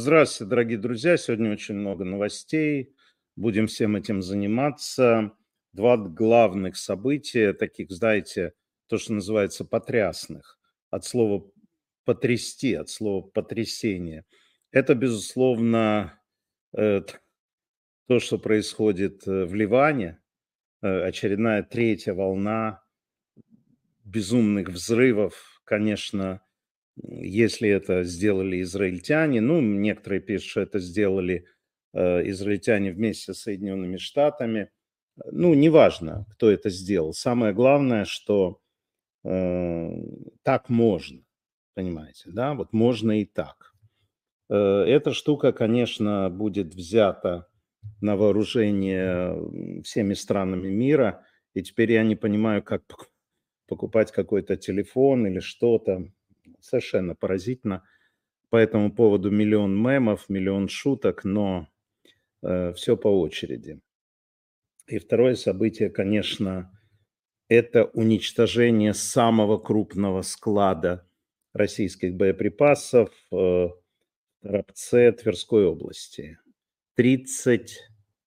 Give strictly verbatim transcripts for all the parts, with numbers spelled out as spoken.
Здравствуйте, дорогие друзья. Сегодня очень много новостей. Будем всем этим заниматься. Два главных события, таких, знаете, то, что называется потрясных. От слова потрясти, от слова потрясение. Это, безусловно, э, т- то, что происходит э, в Ливане. Э, Очередная третья волна безумных взрывов, конечно, если это сделали израильтяне, ну, некоторые пишут, что это сделали э, израильтяне вместе с Соединенными Штатами. Ну, неважно, кто это сделал. Самое главное, что э, так можно, понимаете, да, вот можно и так. Э, эта штука, конечно, будет взята на вооружение м, всеми странами мира, и теперь я не понимаю, как пок- покупать какой-то телефон или что-то. Совершенно поразительно. По этому поводу миллион мемов, миллион шуток, но все по очереди. И второе событие, конечно, это уничтожение самого крупного склада российских боеприпасов э, в Торопце Тверской области. тридцать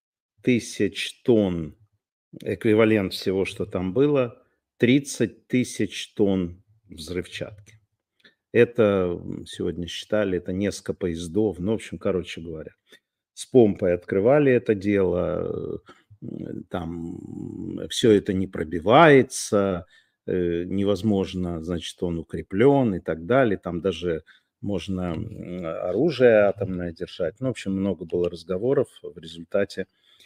тысяч тонн, эквивалент всего, что там было, тридцать тысяч тонн взрывчатки. Это м, сегодня считали, это несколько поездов, ну, в общем, короче говоря. С помпой открывали это дело, э, там все это не пробивается, э, невозможно, значит, он укреплен и так далее. Там даже можно м, оружие атомное держать. Ну, в общем, много было разговоров. В результате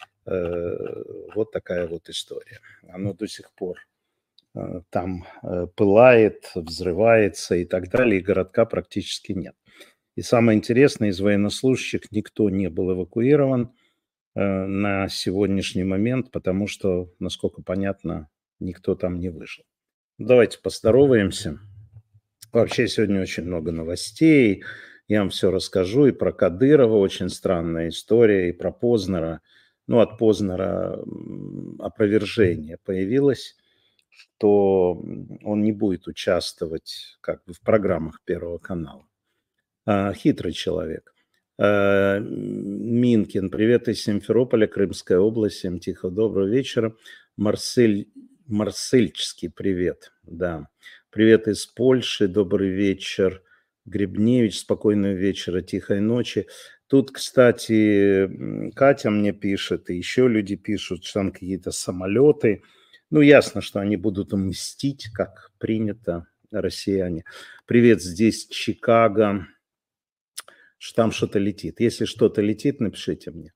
э, вот такая вот история. Оно до сих пор э, там э, пылает, взрывается и так далее, и городка практически нет. И самое интересное, из военнослужащих никто не был эвакуирован э, на сегодняшний момент, потому что, насколько понятно, никто там не выжил. Давайте поздороваемся. Вообще сегодня очень много новостей. Я вам все расскажу. И про Кадырова очень странная история, и про Познера. Ну, от Познера м, опровержение появилось, что м, он не будет участвовать как бы в программах Первого канала. А, хитрый человек. А, Минкин, привет из Симферополя, Крымская область. Всем тихо, доброго вечера. Марсель, Марсельческий привет, да. Привет из Польши, добрый вечер. Гребневич, спокойного вечера, тихой ночи. Тут, кстати, м, Катя мне пишет, и еще люди пишут, что там какие-то самолеты. Ну, ясно, что они будут мстить, как принято, россияне. Привет, здесь Чикаго, что там что-то летит. Если что-то летит, напишите мне.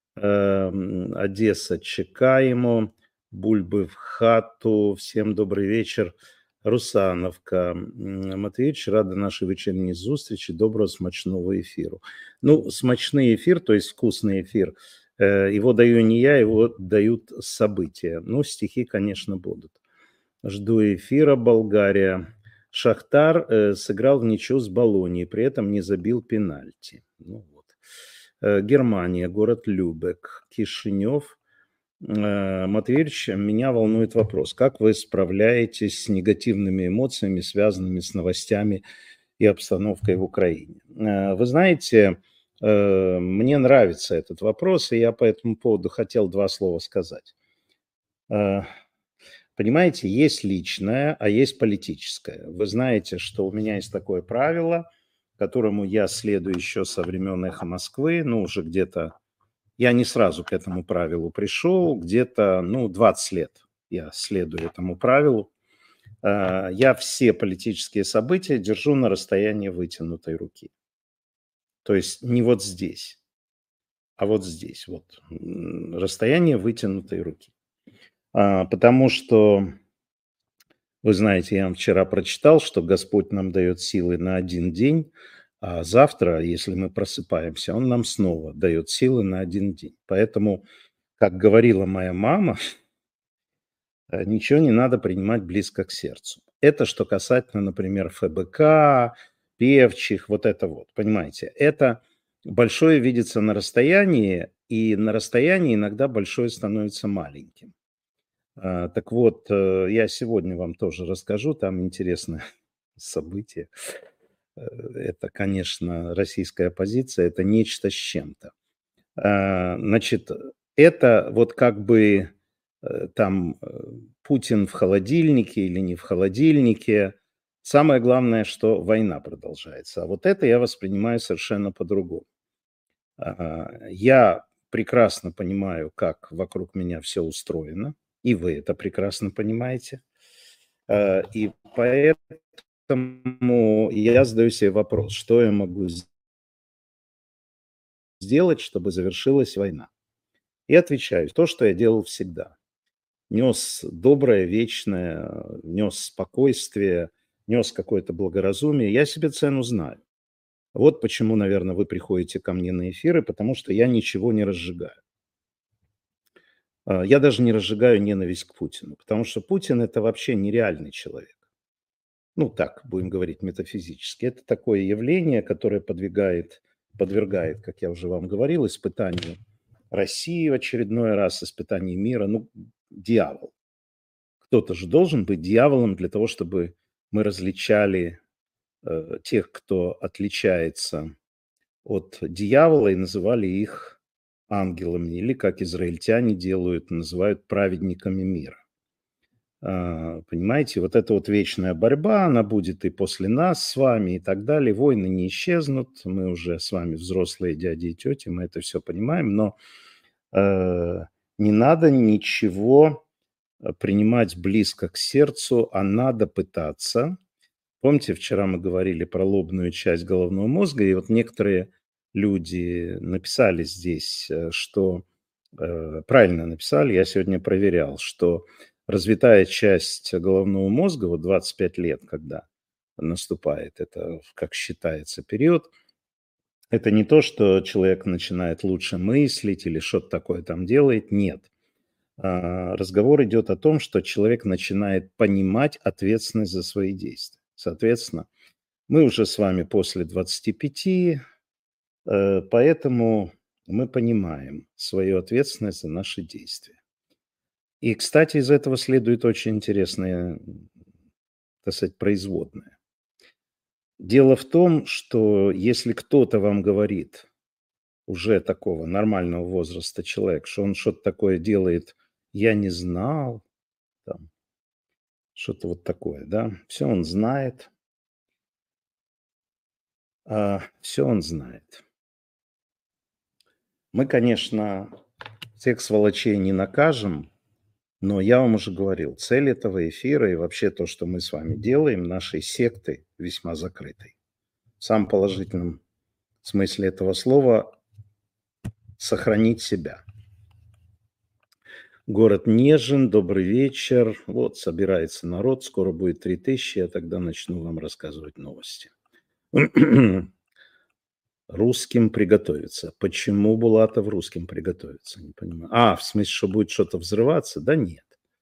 Эм, Одесса, чекаємо, бульби в хату. Всем добрый вечер. Русановка. М, Матвійович, рада нашей вечерней зустрічі. Доброго смачного эфиру. Ну, смачный эфир, то есть вкусный эфир, э, его даю не я, его дают события. Ну, стихи, конечно, будут. Жду эфира, Болгария. Шахтар э, сыграл в ничью с Болонией, при этом не забил пенальти. Ну вот. Э, Германия, город Любек, Кишинев. Э, Матвеевич, меня волнует вопрос. Как вы справляетесь с негативными эмоциями, связанными с новостями и обстановкой в Украине? Э, Вы знаете, э, мне нравится этот вопрос, и я по этому поводу хотел два слова сказать. Э, Понимаете, есть личное, а есть политическое. Вы знаете, что у меня есть такое правило, которому я следую еще со времен «Эхо Москвы», ну, уже где-то, я не сразу к этому правилу пришел, где-то, ну, двадцать лет я следую этому правилу. Э, Я все политические события держу на расстоянии вытянутой руки. То есть не вот здесь, а вот здесь, вот, м, расстояние вытянутой руки. А, Потому что вы знаете, я вам вчера прочитал, что Господь нам дает силы на один день, а завтра, если мы просыпаемся, Он нам снова дает силы на один день. Поэтому, как говорила моя мама, э, ничего не надо принимать близко к сердцу. Это что касательно, например, эф бэ ка, певчих, вот это вот, понимаете. Это большое видится на расстоянии, и на расстоянии иногда большое становится маленьким. А, Так вот, э, я сегодня вам тоже расскажу, там интересное событие. э, это, конечно, российская оппозиция, это нечто с чем-то. А, значит, это вот как бы э, там э, Путин в холодильнике или не в холодильнике. Самое главное, что война продолжается. А вот это я воспринимаю совершенно по-другому. А, Я прекрасно понимаю, как вокруг меня все устроено, и вы это прекрасно понимаете. А, И поэтому я задаю себе вопрос, что я могу с- сделать, чтобы завершилась война. И отвечаю, то, что я делал всегда. Нес доброе, вечное, нес спокойствие, нес какое-то благоразумие. Я себе цену знаю. Вот почему, наверное, вы приходите ко мне на эфиры, потому что я ничего не разжигаю. А, Я даже не разжигаю ненависть к Путину, потому что Путин – это вообще нереальный человек. Ну, так, будем говорить метафизически. Это такое явление, которое подвигает, подвергает, как я уже вам говорил, испытанию России в очередной раз, испытанию мира. Ну, дьявол. Кто-то же должен быть дьяволом для того, чтобы мы различали э, тех, кто отличается от дьявола, и называли их ангелами, или, как израильтяне делают, называют праведниками мира. А, Понимаете, вот эта вот вечная борьба, она будет и после нас с вами, и так далее. Войны не исчезнут, мы уже с вами взрослые дяди и тети, мы это все понимаем, но э, не надо ничего э, принимать близко к сердцу, а надо пытаться. Помните, вчера мы говорили про лобную часть головного мозга, и вот некоторые люди написали здесь, э, что э, правильно написали, я сегодня проверял, что развитая часть головного мозга, вот двадцать пять лет, когда наступает, это как считается период, это не то, что человек начинает лучше мыслить или что-то такое там делает, нет. А, Разговор идет о том, что человек начинает понимать ответственность за свои действия. Соответственно, мы уже с вами после двадцати пяти, э, поэтому мы понимаем свою ответственность за наши действия. И, кстати, из этого следует очень интересная, так сказать, производная. Дело в том, что если кто-то вам говорит, уже такого нормального возраста человек, что он что-то такое делает, я не знал, там, что-то вот такое, да, все он знает, все он знает. Мы, конечно, всех сволочей не накажем, но я вам уже говорил, цель этого эфира и вообще то, что мы с вами делаем, нашей секты весьма закрытой. В самом положительном смысле этого слова сохранить себя. Город Нежин, добрый вечер. Вот собирается народ, скоро будет три тысячи, я тогда начну вам рассказывать новости. Русским приготовиться. Почему Булатов русским приготовиться? Не понимаю. А, в смысле, что будет что-то взрываться? Да нет.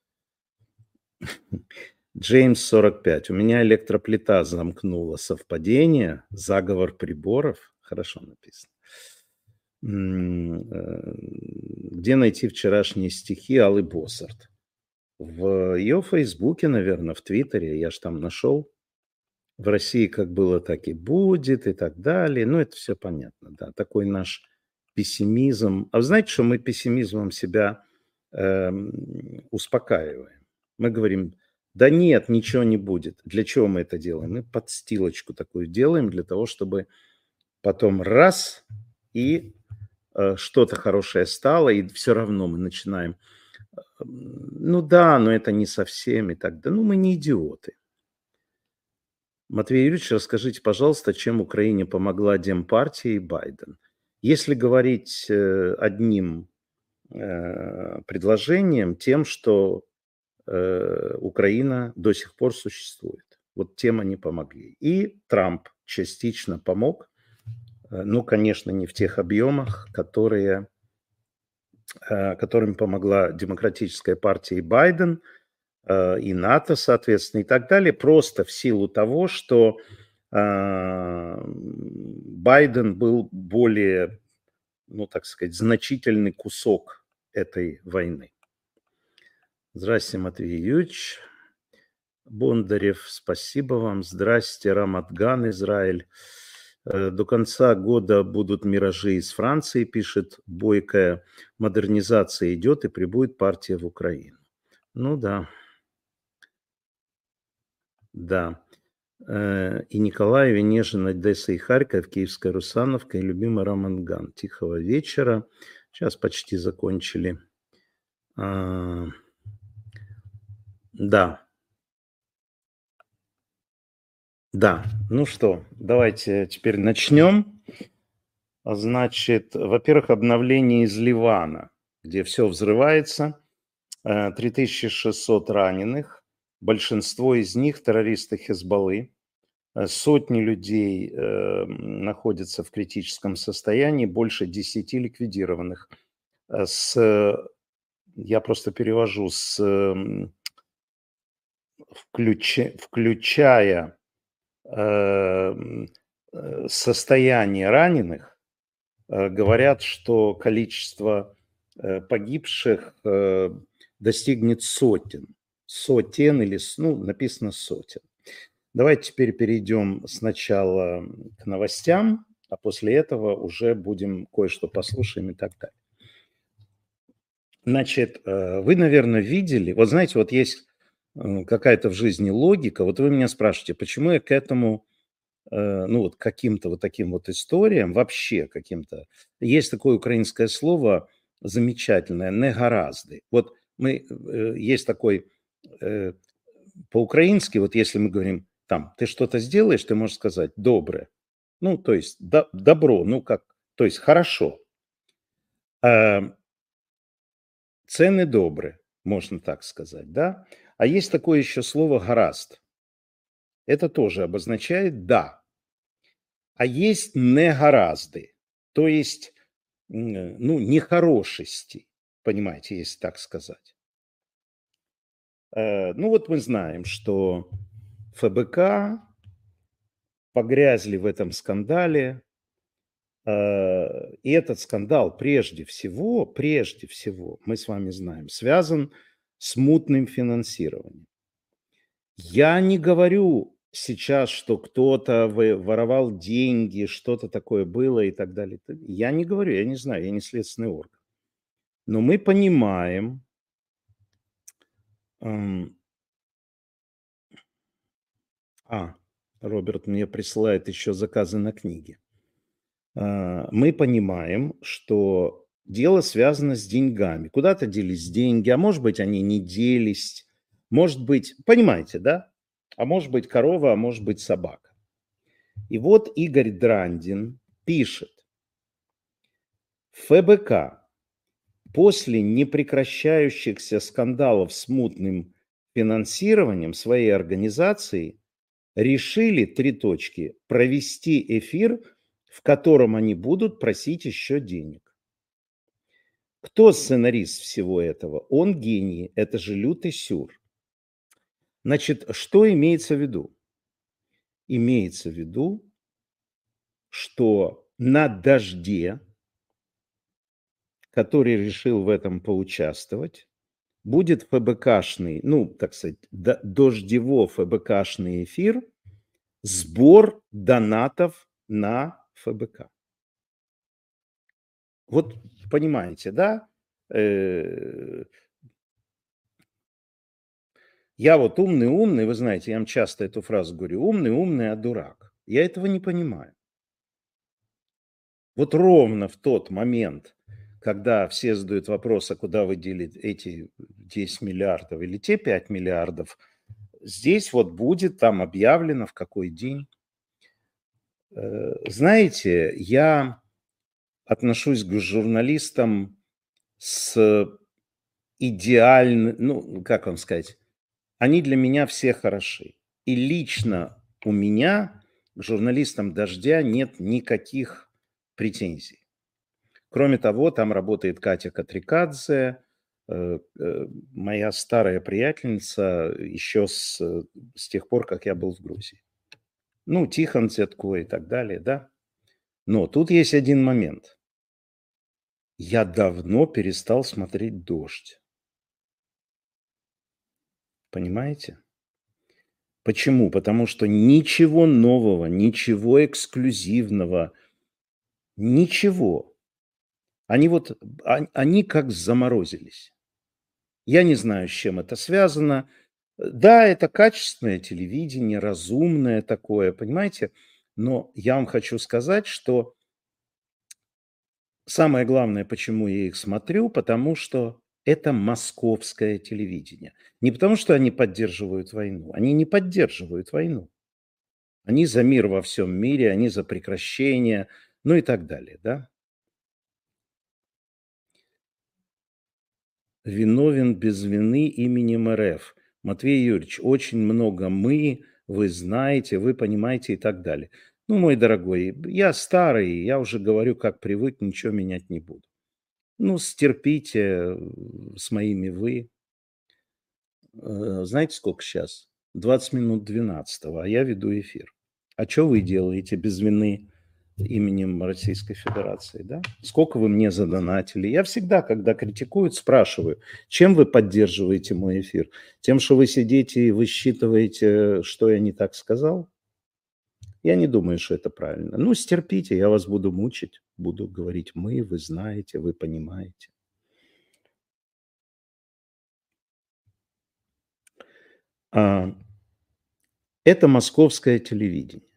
Джеймс сорок пять. У меня электроплита замкнула. Совпадение? Заговор приборов? Хорошо написано. М, э, Где найти вчерашние стихи Аллы Боссарт? В ее фейсбуке, наверное, в Твиттере. Я ж там нашел. В России как было, так и будет, и так далее. Ну, это все понятно, да. Такой наш пессимизм. А вы знаете, что мы пессимизмом себя эм, успокаиваем? Мы говорим, да нет, ничего не будет. Для чего мы это делаем? Мы подстилочку такую делаем для того, чтобы потом раз и э, что-то хорошее стало, и все равно мы начинаем, м, ну да, но это не совсем и так далее. Ну, мы не идиоты. Матвей Юрьевич, расскажите, пожалуйста, чем Украине помогла Демпартия и Байден? Если говорить э, одним э, предложением, тем, что э, Украина до сих пор существует. Вот тем они помогли. И Трамп частично помог, э, ну, конечно, не в тех объемах, которые, э, которыми помогла Демократическая партия и Байден, э, и НАТО, соответственно, и так далее, просто в силу того, что а, Байден был более, ну, так сказать, значительный кусок этой войны. Здравствуйте, Матвей Юрьевич. Бондарев, спасибо вам. Здрасте, Рамадган, Израиль. Э, До конца года будут миражи из Франции, пишет Бойкая. Модернизация идет и прибудет партия в Украину. Ну да, да. Э, И Николай, Венежин, Одесса и Харьков, Киевская Русановка и любимый Рамадган. Тихого вечера. Сейчас почти закончили. А, Да, да. Ну что, давайте теперь начнем. А Значит, во-первых, обновление из Ливана, где все взрывается, э, три тысячи шестьсот раненых, большинство из них террористы Хезболлы, э, сотни людей э, м, находятся в критическом состоянии, больше десяти ликвидированных. Э, С, э, я просто перевожу, с, м, включа- включая э, м, э, состояние раненых, э, говорят, что количество э, погибших э, достигнет сотен. Сотен или, с- ну, написано сотен. Давайте теперь перейдем сначала к новостям, а после этого уже будем кое-что послушаем и так далее. Значит, э, вы, наверное, видели, вот знаете, вот есть э, какая-то в жизни логика, вот вы меня спрашиваете, почему я к этому э, ну, вот каким-то вот таким вот историям, вообще каким-то. Есть такое украинское слово замечательное «негаразды». Вот мы, э, есть такой, э, по-украински, вот если мы говорим, там, ты что-то сделаешь, ты можешь сказать «доброе». Ну, то есть до- добро, ну как, то есть хорошо. А, цены добрые, можно так сказать, да? А есть такое еще слово «гораст». Это тоже обозначает «да». А есть негаразды, то есть, м, ну, нехорошести, понимаете, если так сказать. Э, Ну вот мы знаем, что ФБК погрязли в этом скандале, э, и этот скандал прежде всего, прежде всего, мы с вами знаем, связан с мутным финансированием. Я не говорю сейчас, что кто-то вы- воровал деньги, что-то такое было и так далее. Т- Я не говорю, я не знаю, я не следственный орган. Но мы понимаем, ам, а, Роберт мне присылает еще заказы на книги. А, Мы понимаем, что дело связано с деньгами. Куда-то делись деньги, а может быть, они не делись. Может быть, понимаете, да? А может быть, корова, а может быть, собака. И вот Игорь Драндин пишет: ФБК после непрекращающихся скандалов с мутным финансированием своей организации решили, три точки, провести эфир, в котором они будут просить еще денег. Кто сценарист всего этого? Он гений, это же лютый сюр. Значит, что имеется в виду? Имеется в виду, что на дожде, который решил в этом поучаствовать, будет ФБКшный, ну, так сказать, д- дождево-ФБКшный эфир, сбор донатов на ФБК. Вот понимаете, да? Э, Я вот умный-умный, вы знаете, я вам часто эту фразу говорю, умный-умный, а дурак. Я этого не понимаю. Вот ровно в тот момент, когда все задают вопрос, а куда вы делите эти десять миллиардов или те пять миллиардов, здесь вот будет там объявлено, в какой день. Э, Знаете, я отношусь к журналистам с идеальным, ну, как вам сказать, они для меня все хороши. И лично у меня к журналистам «Дождя» нет никаких претензий. Кроме того, там работает Катя Катрикадзе, э, э, моя старая приятельница еще с, э, с тех пор, как я был в Грузии. Ну, Тихон Цятко и так далее, да. Но тут есть один момент. Я давно перестал смотреть «Дождь». Понимаете? Почему? Потому что ничего нового, ничего эксклюзивного, ничего. Они вот, он они как заморозились. Я не знаю, с чем это связано. Э, да, это качественное телевидение, разумное такое, понимаете? Но я вам хочу сказать, что самое главное, почему я их смотрю, потому что это московское телевидение. Не потому, что они поддерживают войну. Они не поддерживают войну. Они за мир во всем мире, они за прекращение, ну и так далее, да? Виновен без вины именем РФ. Матвей Юрьевич, очень много мы, вы знаете, вы понимаете и так далее. Ну, мой дорогой, я старый, я уже говорю, как привык, ничего менять не буду. Ну, стерпите э, с моими вы. Э, Знаете, сколько сейчас? двадцать минут двенадцатого, а я веду эфир. А что вы делаете без вины именем Российской Федерации, да? Сколько вы мне задонатили? Я всегда, когда критикуют, спрашиваю, чем вы поддерживаете мой эфир? Тем, что вы сидите и высчитываете, что я не так сказал? Я не думаю, что это правильно. Ну, стерпите, я вас буду мучить, буду говорить мы, вы знаете, вы понимаете. А, это московское телевидение.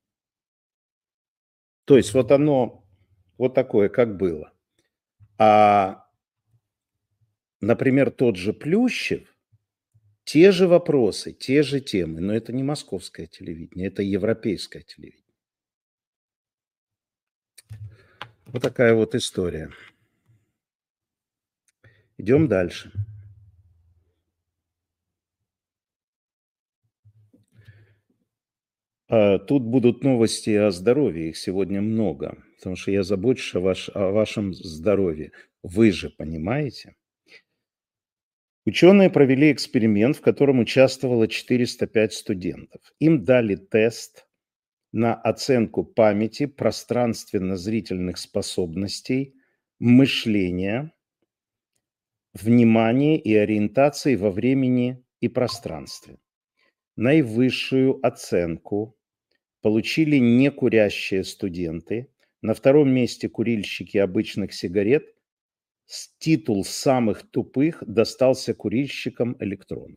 То есть вот оно вот такое, как было. А, например, тот же Плющев, те же вопросы, те же темы, но это не московское телевидение, это европейское телевидение. Вот такая вот история. Идем дальше. А, Тут будут новости о здоровье, их сегодня много, потому что я забочусь о, ваш, о вашем здоровье. Вы же понимаете? Ученые провели эксперимент, в котором участвовало четыреста пять студентов. Им дали тест на оценку памяти, пространственно-зрительных способностей, мышления, внимания и ориентации во времени и пространстве. Наивысшую оценку получили некурящие студенты. На втором месте курильщики обычных сигарет. Титул самых тупых достался курильщикам электронок.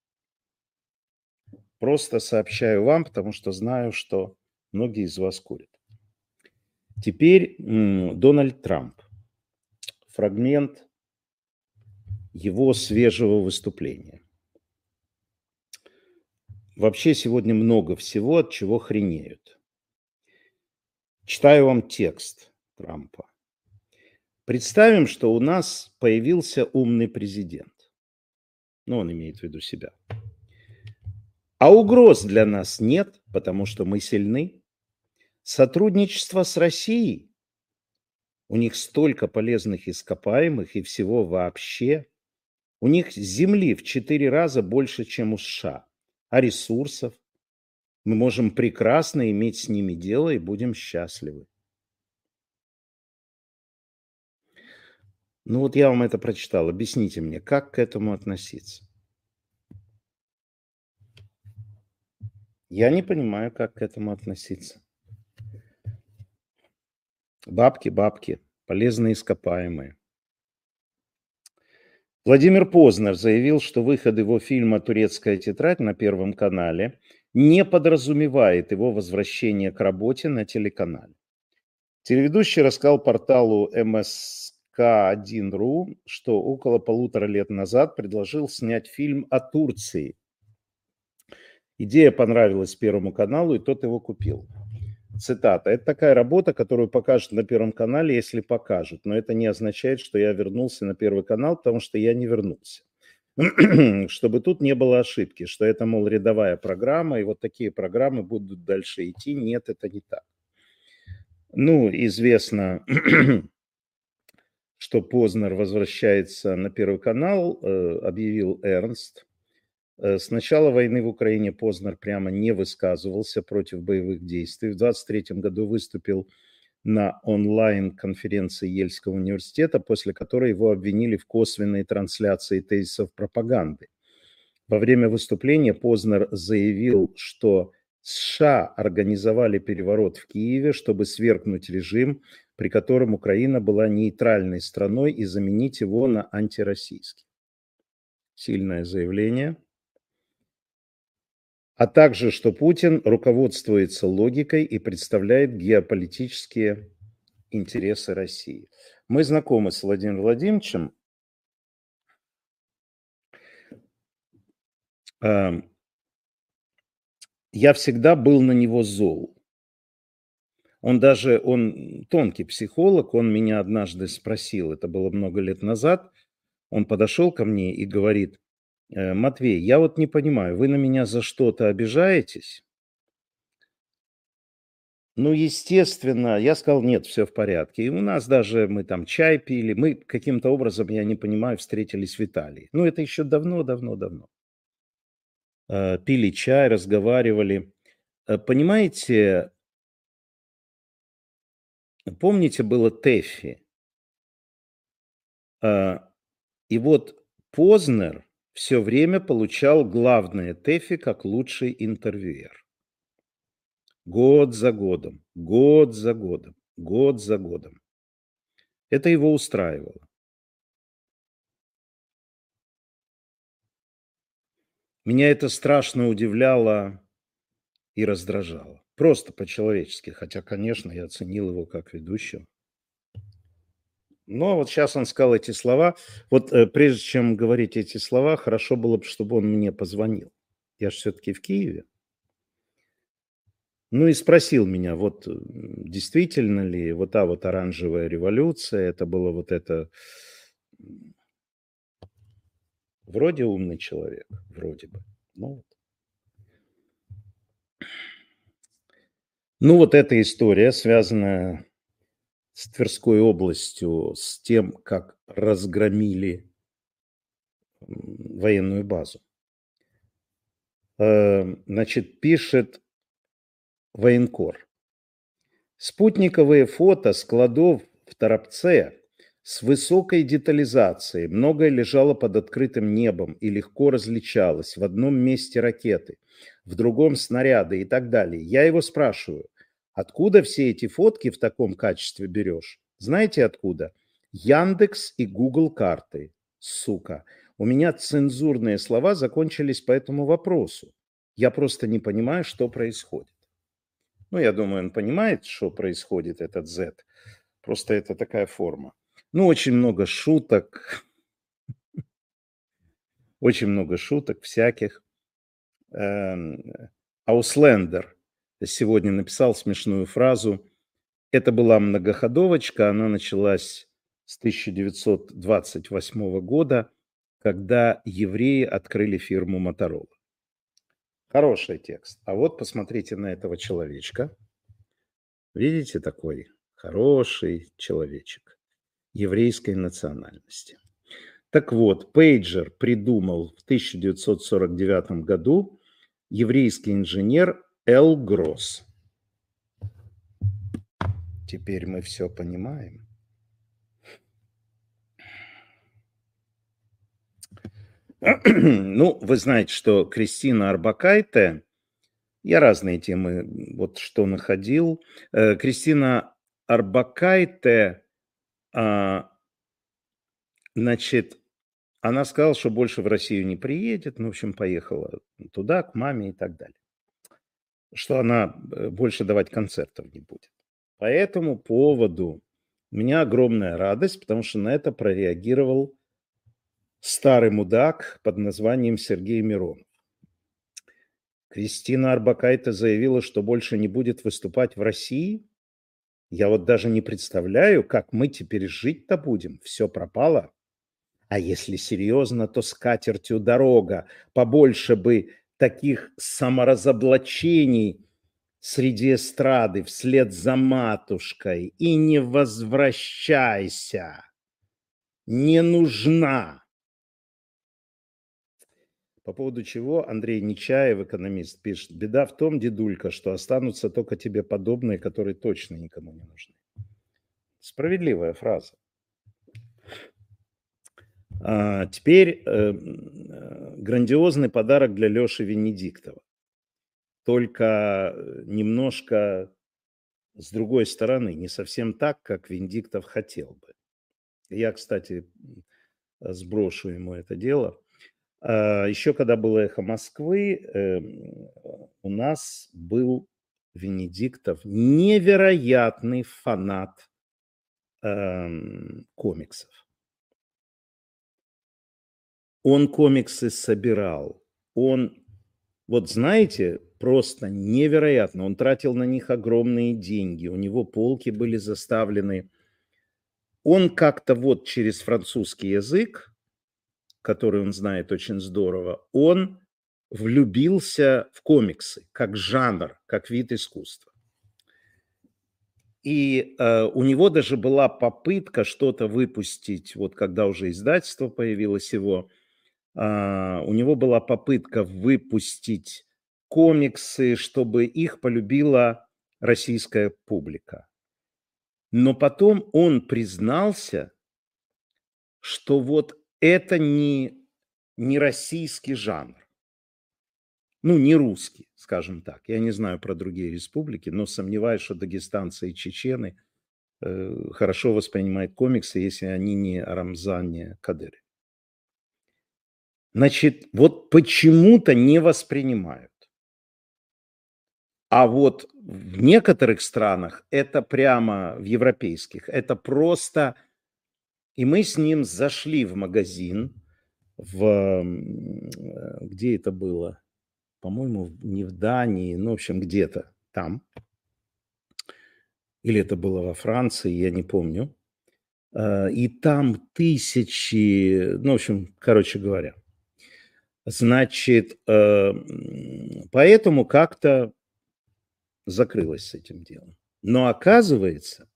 Просто сообщаю вам, потому что знаю, что многие из вас курят. Теперь м, Дональд Трамп. Фрагмент его свежего выступления. Вообще сегодня много всего, от чего хренеют. Читаю вам текст Трампа. Представим, что у нас появился умный президент. Ну, он имеет в виду себя. А угроз для нас нет, потому что мы сильны. Сотрудничество с Россией. У них столько полезных ископаемых и всего вообще. У них земли в четыре раза больше, чем у США. А ресурсов? Мы можем прекрасно иметь с ними дело и будем счастливы. Ну вот я вам это прочитал. Объясните мне, как к этому относиться? Я не понимаю, как к этому относиться. Бабки, бабки, полезные ископаемые. Владимир Познер заявил, что выход его фильма «Турецкая тетрадь» на Первом канале не подразумевает его возвращение к работе на телеканале. Телеведущий рассказал порталу эм эс ка один точка ру, что около полутора лет назад предложил снять фильм о Турции. Идея понравилась Первому каналу, и тот его купил. Цитата. «Это такая работа, которую покажут на Первом канале, если покажут. Но это не означает, что я вернулся на Первый канал, потому что я не вернулся. Чтобы тут не было ошибки, что это, мол, рядовая программа, и вот такие программы будут дальше идти. Нет, это не так». Ну, известно, что Познер возвращается на Первый канал, э, объявил Эрнст. Э, С начала войны в Украине Познер прямо не высказывался против боевых действий. В двадцать третьем году выступил на онлайн-конференции Ельского университета, после которой его обвинили в косвенной трансляции тезисов пропаганды. Во время выступления Познер заявил, что США организовали переворот в Киеве, чтобы свергнуть режим, при котором Украина была нейтральной страной, и заменить его на антироссийский. Сильное заявление. А также, что Путин руководствуется логикой и представляет геополитические интересы России. Мы знакомы с Владимиром Владимировичем. Я всегда был на него зол. Он даже, он тонкий психолог, он меня однажды спросил, это было много лет назад, он подошел ко мне и говорит: Матвей, я вот не понимаю, вы на меня за что-то обижаетесь? Ну, естественно, я сказал: нет, все в порядке. И у нас даже, мы там чай пили, мы каким-то образом, я не понимаю, встретились в Италии. Ну, это еще давно-давно-давно. Э, Пили чай, разговаривали. Э, Понимаете, помните, было ТЭФИ? Э, И вот Познер все время получал главное ТЭФИ как лучший интервьюер. Год за годом, год за годом, год за годом. Это его устраивало. Меня это страшно удивляло и раздражало. Просто по-человечески. Хотя, конечно, я ценил его как ведущего. Но вот сейчас он сказал эти слова. Вот э, прежде чем говорить эти слова, хорошо было бы, чтобы он мне позвонил. Я же все-таки в Киеве. Ну и спросил меня, вот м, действительно ли вот та вот оранжевая революция, это было вот это... м, Вроде умный человек, вроде бы. Ну, вот. Ну вот эта история, связанная с Тверской областью, с тем, как разгромили м, военную базу. Э, Значит, пишет военкор. Спутниковые фото складов в Торопце с высокой детализацией. Многое лежало под открытым небом и легко различалось. В одном месте ракеты, в другом снаряды и так далее. Я его спрашиваю, откуда все эти фотки в таком качестве берешь? Знаете откуда? Яндекс и Google карты. Сука. У меня цензурные слова закончились по этому вопросу. Я просто не понимаю, что происходит. Ну, я думаю, он понимает, что происходит, этот Z. Просто это такая форма. Ну, очень много шуток, очень много шуток всяких. Эм, Ауслендер сегодня написал смешную фразу. Это была многоходовочка, она началась с тысяча девятьсот двадцать восьмого года, когда евреи открыли фирму Моторола. Хороший текст. А вот посмотрите на этого человечка. Видите, такой хороший человечек еврейской национальности. Так вот, пейджер придумал в тысяча девятьсот сорок девятом году еврейский инженер Эл Гросс. Теперь мы все понимаем. Ну, вы знаете, что Кристина Орбакайте, я разные темы вот что находил. Э, Кристина Орбакайте, а, значит, она сказала, что больше в Россию не приедет. Ну, в общем, поехала туда, к маме и так далее. Что она э, больше давать концертов не будет. По этому поводу у меня огромная радость, потому что на это прореагировал старый мудак под названием Сергей Миронов. Кристина Орбакайте заявила, что больше не будет выступать в России. Я вот даже не представляю, как мы теперь жить-то будем. Все пропало. А если серьезно, то с катертью дорога. Побольше бы таких саморазоблачений среди эстрады вслед за матушкой. И не возвращайся. Не нужна. По поводу чего Андрей Нечаев, экономист, пишет: беда в том, дедулька, что останутся только тебе подобные, которые точно никому не нужны. Справедливая фраза. А теперь э, грандиозный подарок для Леши Венедиктова. Только немножко с другой стороны, не совсем так, как Венедиктов хотел бы. Я, кстати, сброшу ему это дело. Еще когда было «Эхо Москвы», у нас был Венедиктов невероятный фанат комиксов. Он комиксы собирал. Он, вот знаете, просто невероятно. Он тратил на них огромные деньги. У него полки были заставлены. Он как-то вот через французский язык, который он знает очень здорово, он влюбился в комиксы как жанр, как вид искусства. И э, у него даже была попытка что-то выпустить, вот когда уже издательство появилось его, Uh, у него была попытка выпустить комиксы, чтобы их полюбила российская публика. Но потом он признался, что вот это не, не российский жанр. Ну, не русский, скажем так. Я не знаю про другие республики, но сомневаюсь, что дагестанцы и чечены э, хорошо воспринимают комиксы, если они не Рамзан Кадыров. Значит, вот почему-то не воспринимают. А вот в некоторых странах, это прямо в европейских, это просто... И мы с ним зашли в магазин, в... где это было? По-моему, не в Дании, ну, в общем, где-то там. Или это было во Франции, я не помню. И там тысячи, ну, в общем, короче говоря. Значит, поэтому как-то закрылась с этим делом. Но оказывается,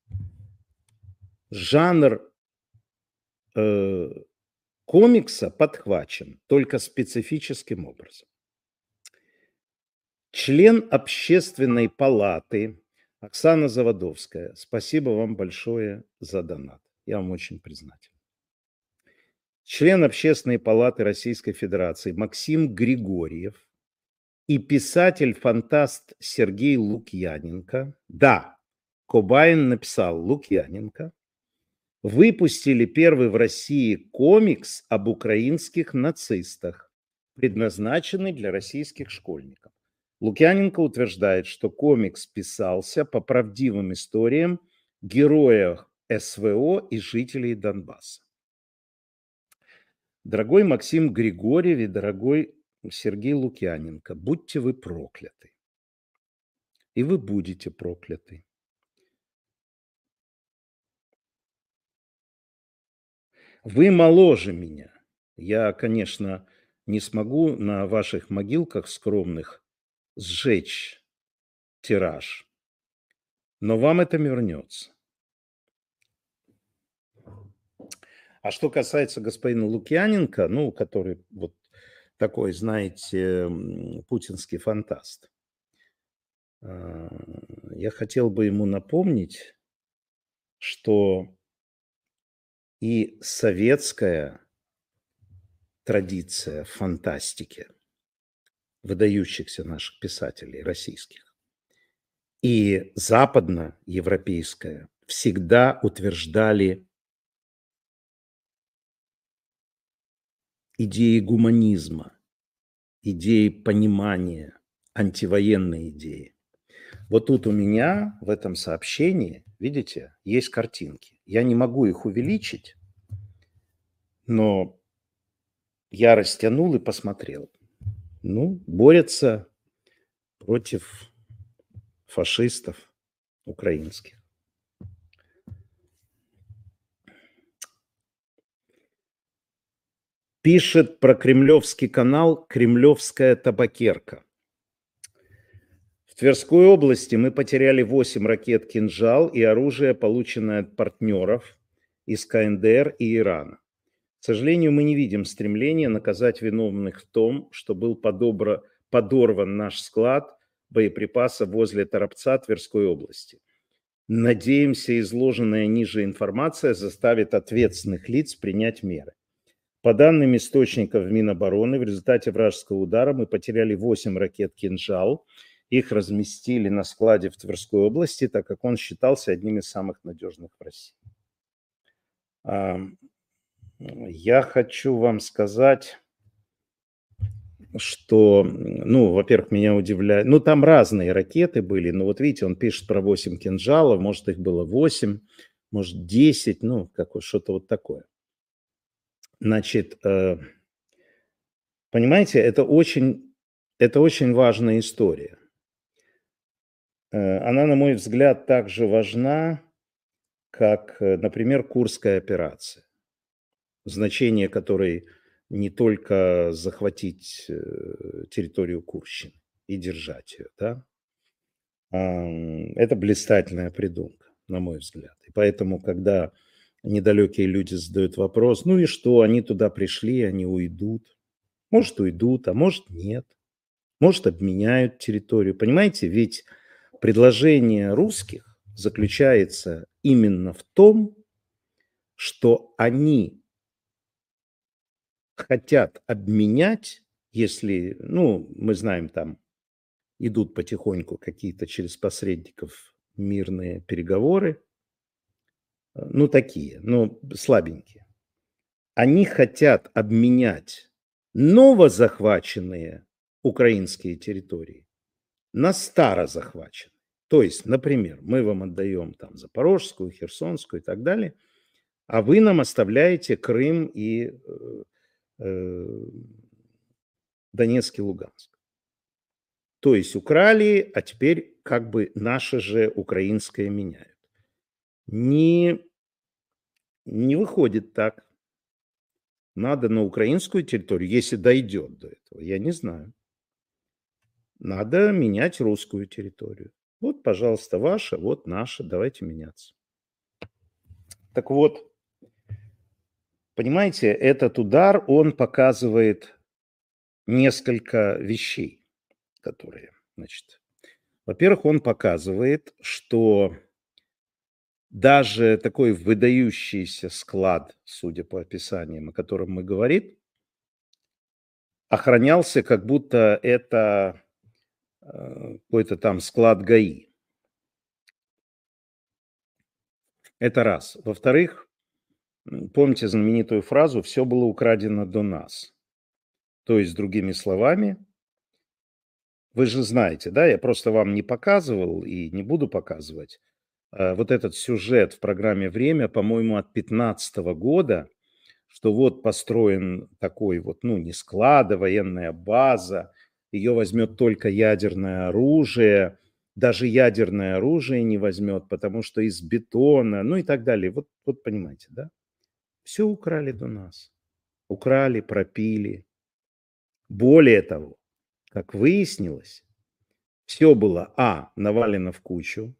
жанр э, комикса подхвачен только специфическим образом. Член Общественной палаты Оксана Заводовская, спасибо вам большое за донат. Я вам очень признателен. Член Общественной палаты Российской Федерации Максим Григорьев и писатель-фантаст Сергей Лукьяненко, да, Кобайн написал Лукьяненко, выпустили первый в России комикс об украинских нацистах, предназначенный для российских школьников. Лукьяненко утверждает, что комикс писался по правдивым историям героев СВО и жителей Донбасса. Дорогой Максим Григорьев и дорогой Сергей Лукьяненко, будьте вы прокляты. И вы будете прокляты. Вы моложе меня. Я, конечно, не смогу на ваших могилках скромных сжечь тираж, но вам это вернется. А что касается господина Лукьяненко, ну, который вот такой, знаете, путинский фантаст, я хотел бы ему напомнить, что и советская традиция фантастики выдающихся наших писателей российских и западноевропейская всегда утверждали идеи гуманизма, идеи понимания, антивоенные идеи. Вот тут у меня в этом сообщении, видите, есть картинки. Я не могу их увеличить, но я растянул и посмотрел. Ну, борются против фашистов украинских. Пишет про кремлевский канал «Кремлевская табакерка». В Тверской области мы потеряли восемь ракет «Кинжал» и оружие, полученное от партнеров из ка эн дэ эр и Ирана. К сожалению, мы не видим стремления наказать виновных в том, что был подобро, подорван наш склад боеприпасов возле Торопца Тверской области. Надеемся, изложенная ниже информация заставит ответственных лиц принять меры. По данным источников Минобороны, в результате вражеского удара мы потеряли восемь ракет «Кинжал». Их разместили на складе в Тверской области, так как он считался одним из самых надежных в России. Я хочу вам сказать, что, ну, во-первых, меня удивляет, ну, там разные ракеты были, но вот видите, он пишет про восемь «Кинжалов», может, их было восемь, может, десять, ну, какое, что-то вот такое. Значит, э, понимаете, это очень, это очень важная история. Э, она, на мой взгляд, также важна, как, э, например, Курская операция, значение которой не только захватить э, территорию Курщины и держать ее, да, ам, это блистательная придумка, на мой взгляд. И поэтому, когда недалекие люди задают вопрос, ну и что, они туда пришли, они уйдут. Может, уйдут, а может, нет. Может, обменяют территорию. Понимаете, ведь предложение русских заключается именно в том, что они хотят обменять, если, ну, мы знаем, там идут потихоньку какие-то через посредников мирные переговоры, э, ну, такие, ну, слабенькие. Они хотят обменять новозахваченные украинские территории на старозахваченные. То есть, например, мы вам отдаем там Запорожскую, Херсонскую и так далее, а вы нам оставляете Крым и э, э, Донецк и Луганск. То есть украли, а теперь как бы наше же украинское меняют. Не, не выходит так. Надо на украинскую территорию, если дойдет до этого, я не знаю. Надо менять русскую территорию. Вот, пожалуйста, ваша, вот наша, давайте меняться. Так вот, понимаете, этот удар, он показывает несколько вещей, которые, значит, во-первых, он показывает, что даже такой выдающийся склад, судя по описаниям, о котором мы говорим, охранялся, как будто это э, какой-то там склад ГАИ. Это раз. Во-вторых, помните знаменитую фразу «все было украдено до нас». То есть, другими словами, вы же знаете, да, я просто вам не показывал и не буду показывать, э, вот этот сюжет в программе «Время», по-моему, от пятнадцатого года, что вот построен такой вот, ну, не склад, а военная база, ее возьмет только ядерное оружие, даже ядерное оружие не возьмет, потому что из бетона, ну и так далее. Вот, вот понимаете, да? Все украли до нас. Украли, пропили. Более того, как выяснилось, все было, а, навалено в кучу.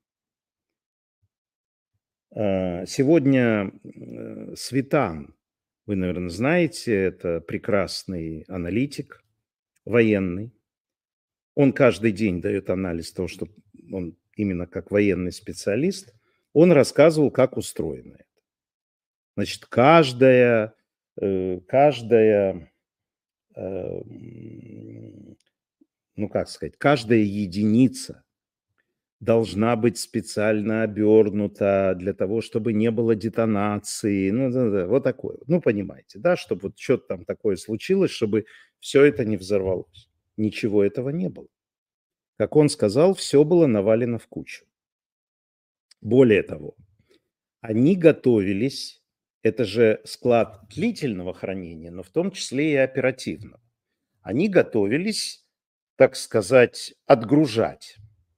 Э, Сегодня э, Светан, вы, наверное, знаете, это прекрасный аналитик военный. Он каждый день дает анализ того, что он именно как военный специалист, он рассказывал, как устроено это. Значит, каждая, э, каждая, э, м, ну как сказать, каждая единица должна быть специально обернута для того, чтобы не было детонации. Ну, да, да, вот такое. вот. Ну, понимаете, да, чтобы вот что-то там такое случилось, чтобы все это не взорвалось. Ничего этого не было. Как он сказал, все было навалено в кучу. Более того, они готовились, это же склад длительного хранения, но в том числе и оперативного. Они готовились, так сказать, отгружать.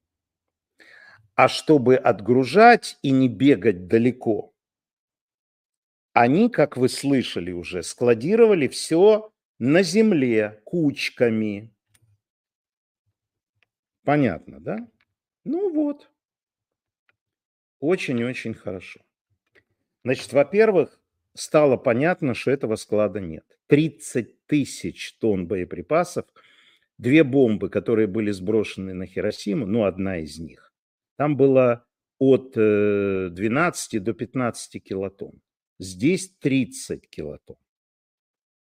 А чтобы отгружать и не бегать далеко, они, как вы слышали уже, складировали все на земле кучками. Понятно, да? Ну вот, очень-очень хорошо. Значит, во-первых, стало понятно, что этого склада нет. тридцать тысяч тонн боеприпасов, две бомбы, которые были сброшены на Хиросиму, ну, одна из них, там было от э, двенадцати до пятнадцати килотонн. Здесь тридцать килотонн.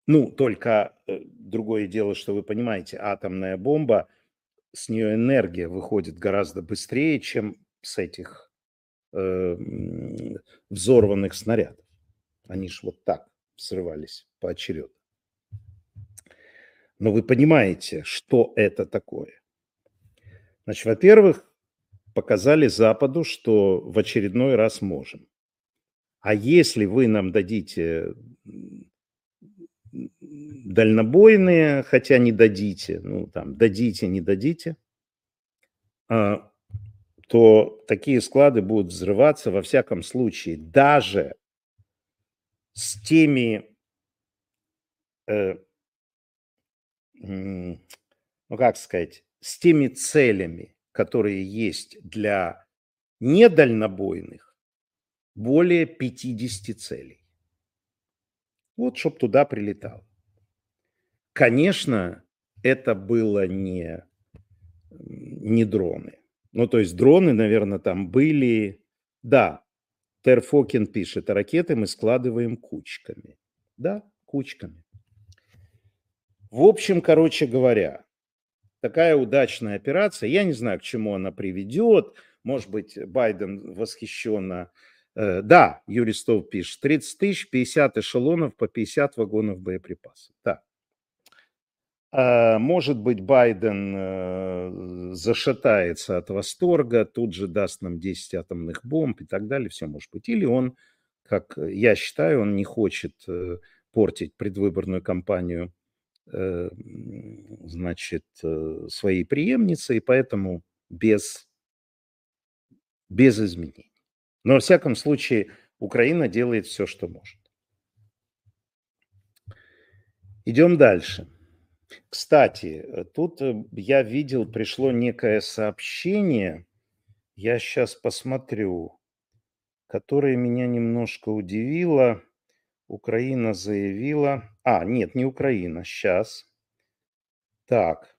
Ну, только э, другое дело, что вы понимаете, атомная бомба, с нее энергия выходит гораздо быстрее, чем с этих э, м, взорванных снарядов. Они ж вот так взрывались поочередно. Но вы понимаете, что это такое? Значит, во-первых, показали Западу, что в очередной раз можем. А если вы нам дадите м, м, дальнобойные, хотя не дадите, ну там дадите, не дадите, а, то такие склады будут взрываться во всяком случае даже с теми, э, м, ну как сказать, с теми целями, которые есть для недальнобойных, более пятидесяти целей. Вот чтоб туда прилетало. Конечно, это было не, не дроны. Ну, то есть дроны, наверное, там были. Да, Терфокин пишет, а ракеты мы складываем кучками. Да, кучками. В общем, короче говоря, такая удачная операция. Я не знаю, к чему она приведет. Может быть, Байден восхищенно... э, Да, Юрий Стов пишет, тридцать тысяч, пятьдесят эшелонов по пятьдесят вагонов боеприпасов. Да. А, Может быть, Байден э, зашатается от восторга, тут же даст нам десять атомных бомб и так далее, все может быть. Или он, как я считаю, он не хочет э, портить предвыборную кампанию, э, м, значит, э, своей преемницы, и поэтому без, без изменений. Но, во всяком случае, Украина делает все, что может. Идем дальше. Кстати, э, тут э, я видел, пришло некое сообщение, я сейчас посмотрю, которое меня немножко удивило. Украина заявила... А, нет, не Украина, сейчас. Так,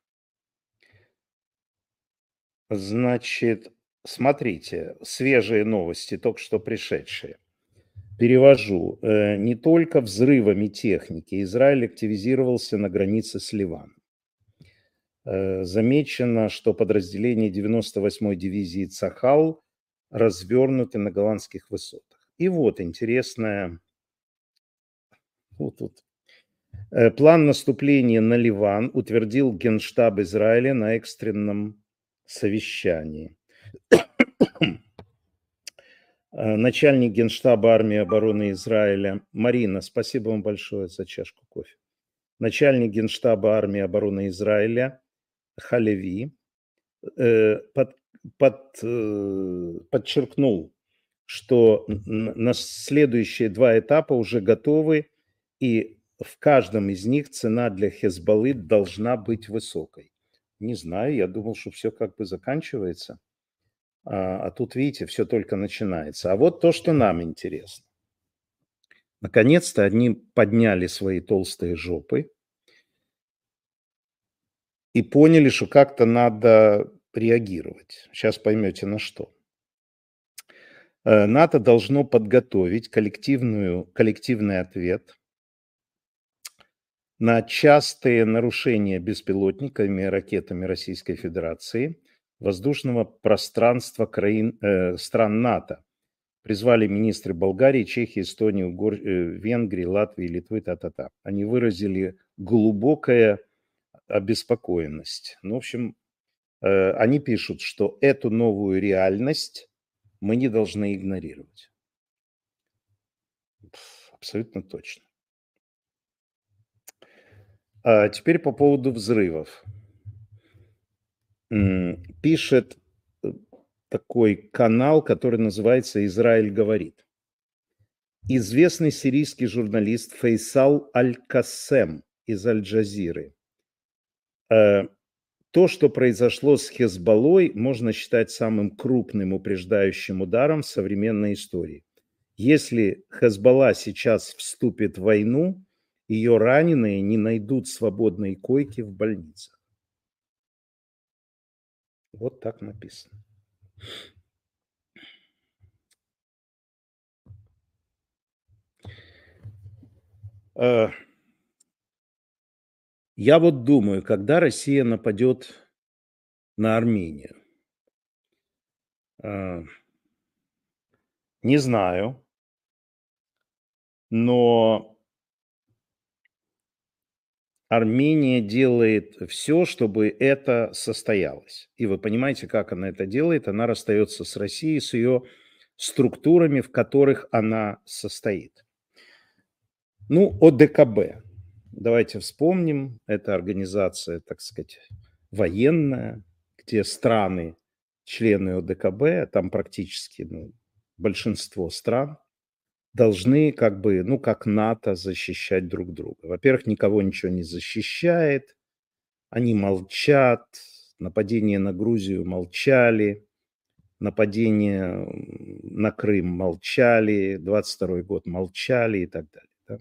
значит, смотрите, свежие новости, только что пришедшие. Перевожу. Э, Не только взрывами техники Израиль активизировался на границе с Ливаном. Э, Замечено, что подразделения девяносто восьмой дивизии Цахал развернуты на голландских высотах. И вот интересное, вот тут. Э, План наступления на Ливан утвердил Генштаб Израиля на экстренном совещании. Э, Начальник Генштаба армии обороны Израиля Марина, спасибо вам большое за чашку кофе. Начальник Генштаба армии обороны Израиля Халеви э, под, под, э, подчеркнул, что на следующие два этапа уже готовы, и в каждом из них цена для Хезболлы должна быть высокой. Не знаю, я думал, что все как бы заканчивается, а, а тут, видите, все только начинается. А вот то, что нам интересно. Наконец-то они подняли свои толстые жопы и поняли, что как-то надо реагировать. Сейчас поймете на что. Э, НАТО должно подготовить коллективную, коллективный ответ на частые нарушения беспилотниками и ракетами Российской Федерации воздушного пространства краин, э, стран НАТО. Призвали министры Болгарии, Чехии, Эстонии, Угор... э, Венгрии, Латвии, Литвы, та-та-та. Они выразили глубокая обеспокоенность. Ну, в общем, э, они пишут, что эту новую реальность мы не должны игнорировать. Абсолютно точно. А теперь по поводу взрывов. М, Пишет э, такой канал, который называется «Израиль говорит». Известный сирийский журналист Фейсал Аль-Кассем из Аль-Джазиры. Э, То, что произошло с Хезболлой, можно считать самым крупным упреждающим ударом в современной истории. Если Хезболла сейчас вступит в войну, ее раненые не найдут свободной койки в больницах. Вот так написано. Э, Я вот думаю, когда Россия нападет на Армению? Э, не знаю. Но Армения делает все, чтобы это состоялось. И вы понимаете, как она это делает? Она расстается с Россией, с ее структурами, в которых она состоит. Ну, ОДКБ. Давайте вспомним. Это организация, так сказать, военная, где страны, члены ОДКБ, там практически ну, большинство стран, должны как бы, ну, как НАТО, защищать друг друга. Во-первых, никого ничего не защищает, они молчат, нападение на Грузию молчали, нападение м, на Крым молчали, двадцать второй год молчали и так далее. Да.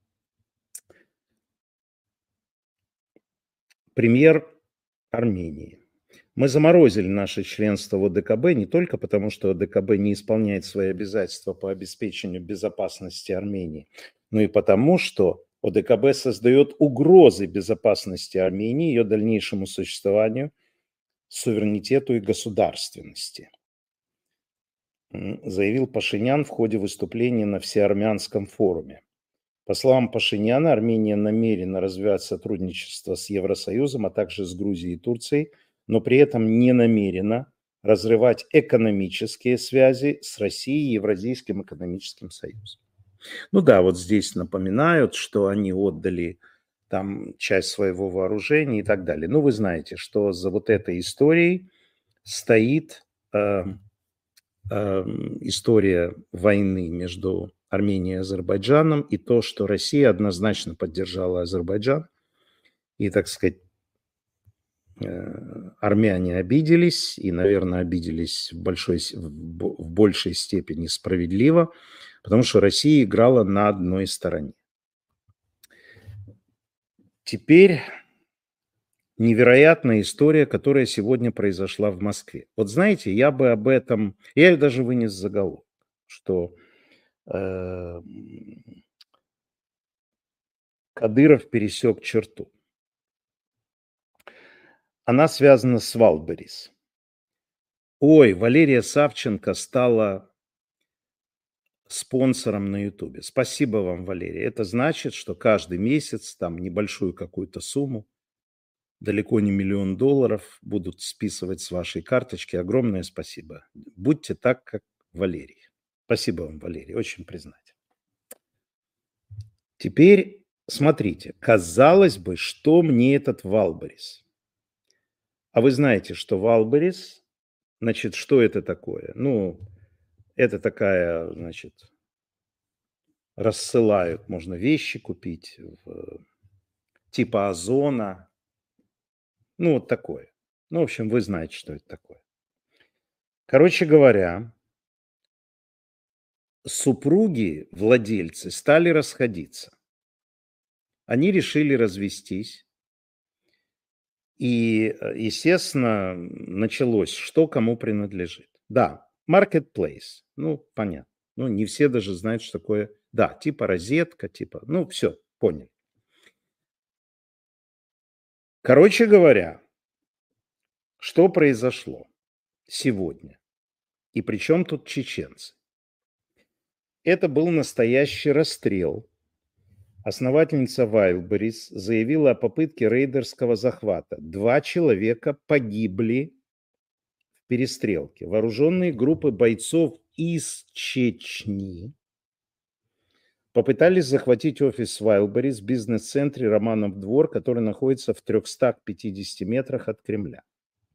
Пример Армении. Мы заморозили наше членство в ОДКБ не только потому, что ОДКБ не исполняет свои обязательства по обеспечению безопасности Армении, но и потому, что ОДКБ создает угрозы безопасности Армении, ее дальнейшему существованию, суверенитету и государственности, м, заявил Пашинян в ходе выступления на Всеармянском форуме. По словам Пашиняна, Армения намерена развивать сотрудничество с Евросоюзом, а также с Грузией и Турцией, но при этом не намерена разрывать экономические связи с Россией и Евразийским экономическим союзом. Ну да, вот здесь напоминают, что они отдали там часть своего вооружения и так далее. Ну вы знаете, что за вот этой историей стоит э, э, история войны между Арменией и Азербайджаном, и то, что Россия однозначно поддержала Азербайджан, и, так сказать, э, армяне обиделись, и, наверное, обиделись в, большой, в в большей степени справедливо, потому что Россия играла на одной стороне. Теперь невероятная история, которая сегодня произошла в Москве. Вот знаете, я бы об этом, я ее даже вынес заголовок, что э, Кадыров пересек черту. Она связана с Валберис. Ой, Валерия Савченко стала спонсором на Ютубе. Спасибо вам, Валерия. Это значит, что каждый месяц там небольшую какую-то сумму, далеко не миллион долларов, будут списывать с вашей карточки. Огромное спасибо. Будьте так, как Валерий. Спасибо вам, Валерий. Очень признателен. Теперь смотрите. Казалось бы, что мне этот Валберис? А вы знаете, что Валберис, значит, что это такое? Ну, это такая, значит, рассылают, можно вещи купить, в, типа Озона, ну, вот такое. Ну, в общем, вы знаете, что это такое. Короче говоря, супруги, владельцы, стали расходиться. Они решили развестись. И, естественно, началось, что кому принадлежит. Да, marketplace, ну, понятно. Ну, не все даже знают, что такое. Да, типа розетка, типа, ну, все, поняли. Короче говоря, что произошло сегодня? И при чем тут чеченцы? Это был настоящий расстрел. Основательница Wildberries заявила о попытке рейдерского захвата. Два человека погибли в перестрелке. Вооруженные группы бойцов из Чечни попытались захватить офис Wildberries в бизнес-центре Романов двор, который находится в трёхстах пятидесяти метрах от Кремля.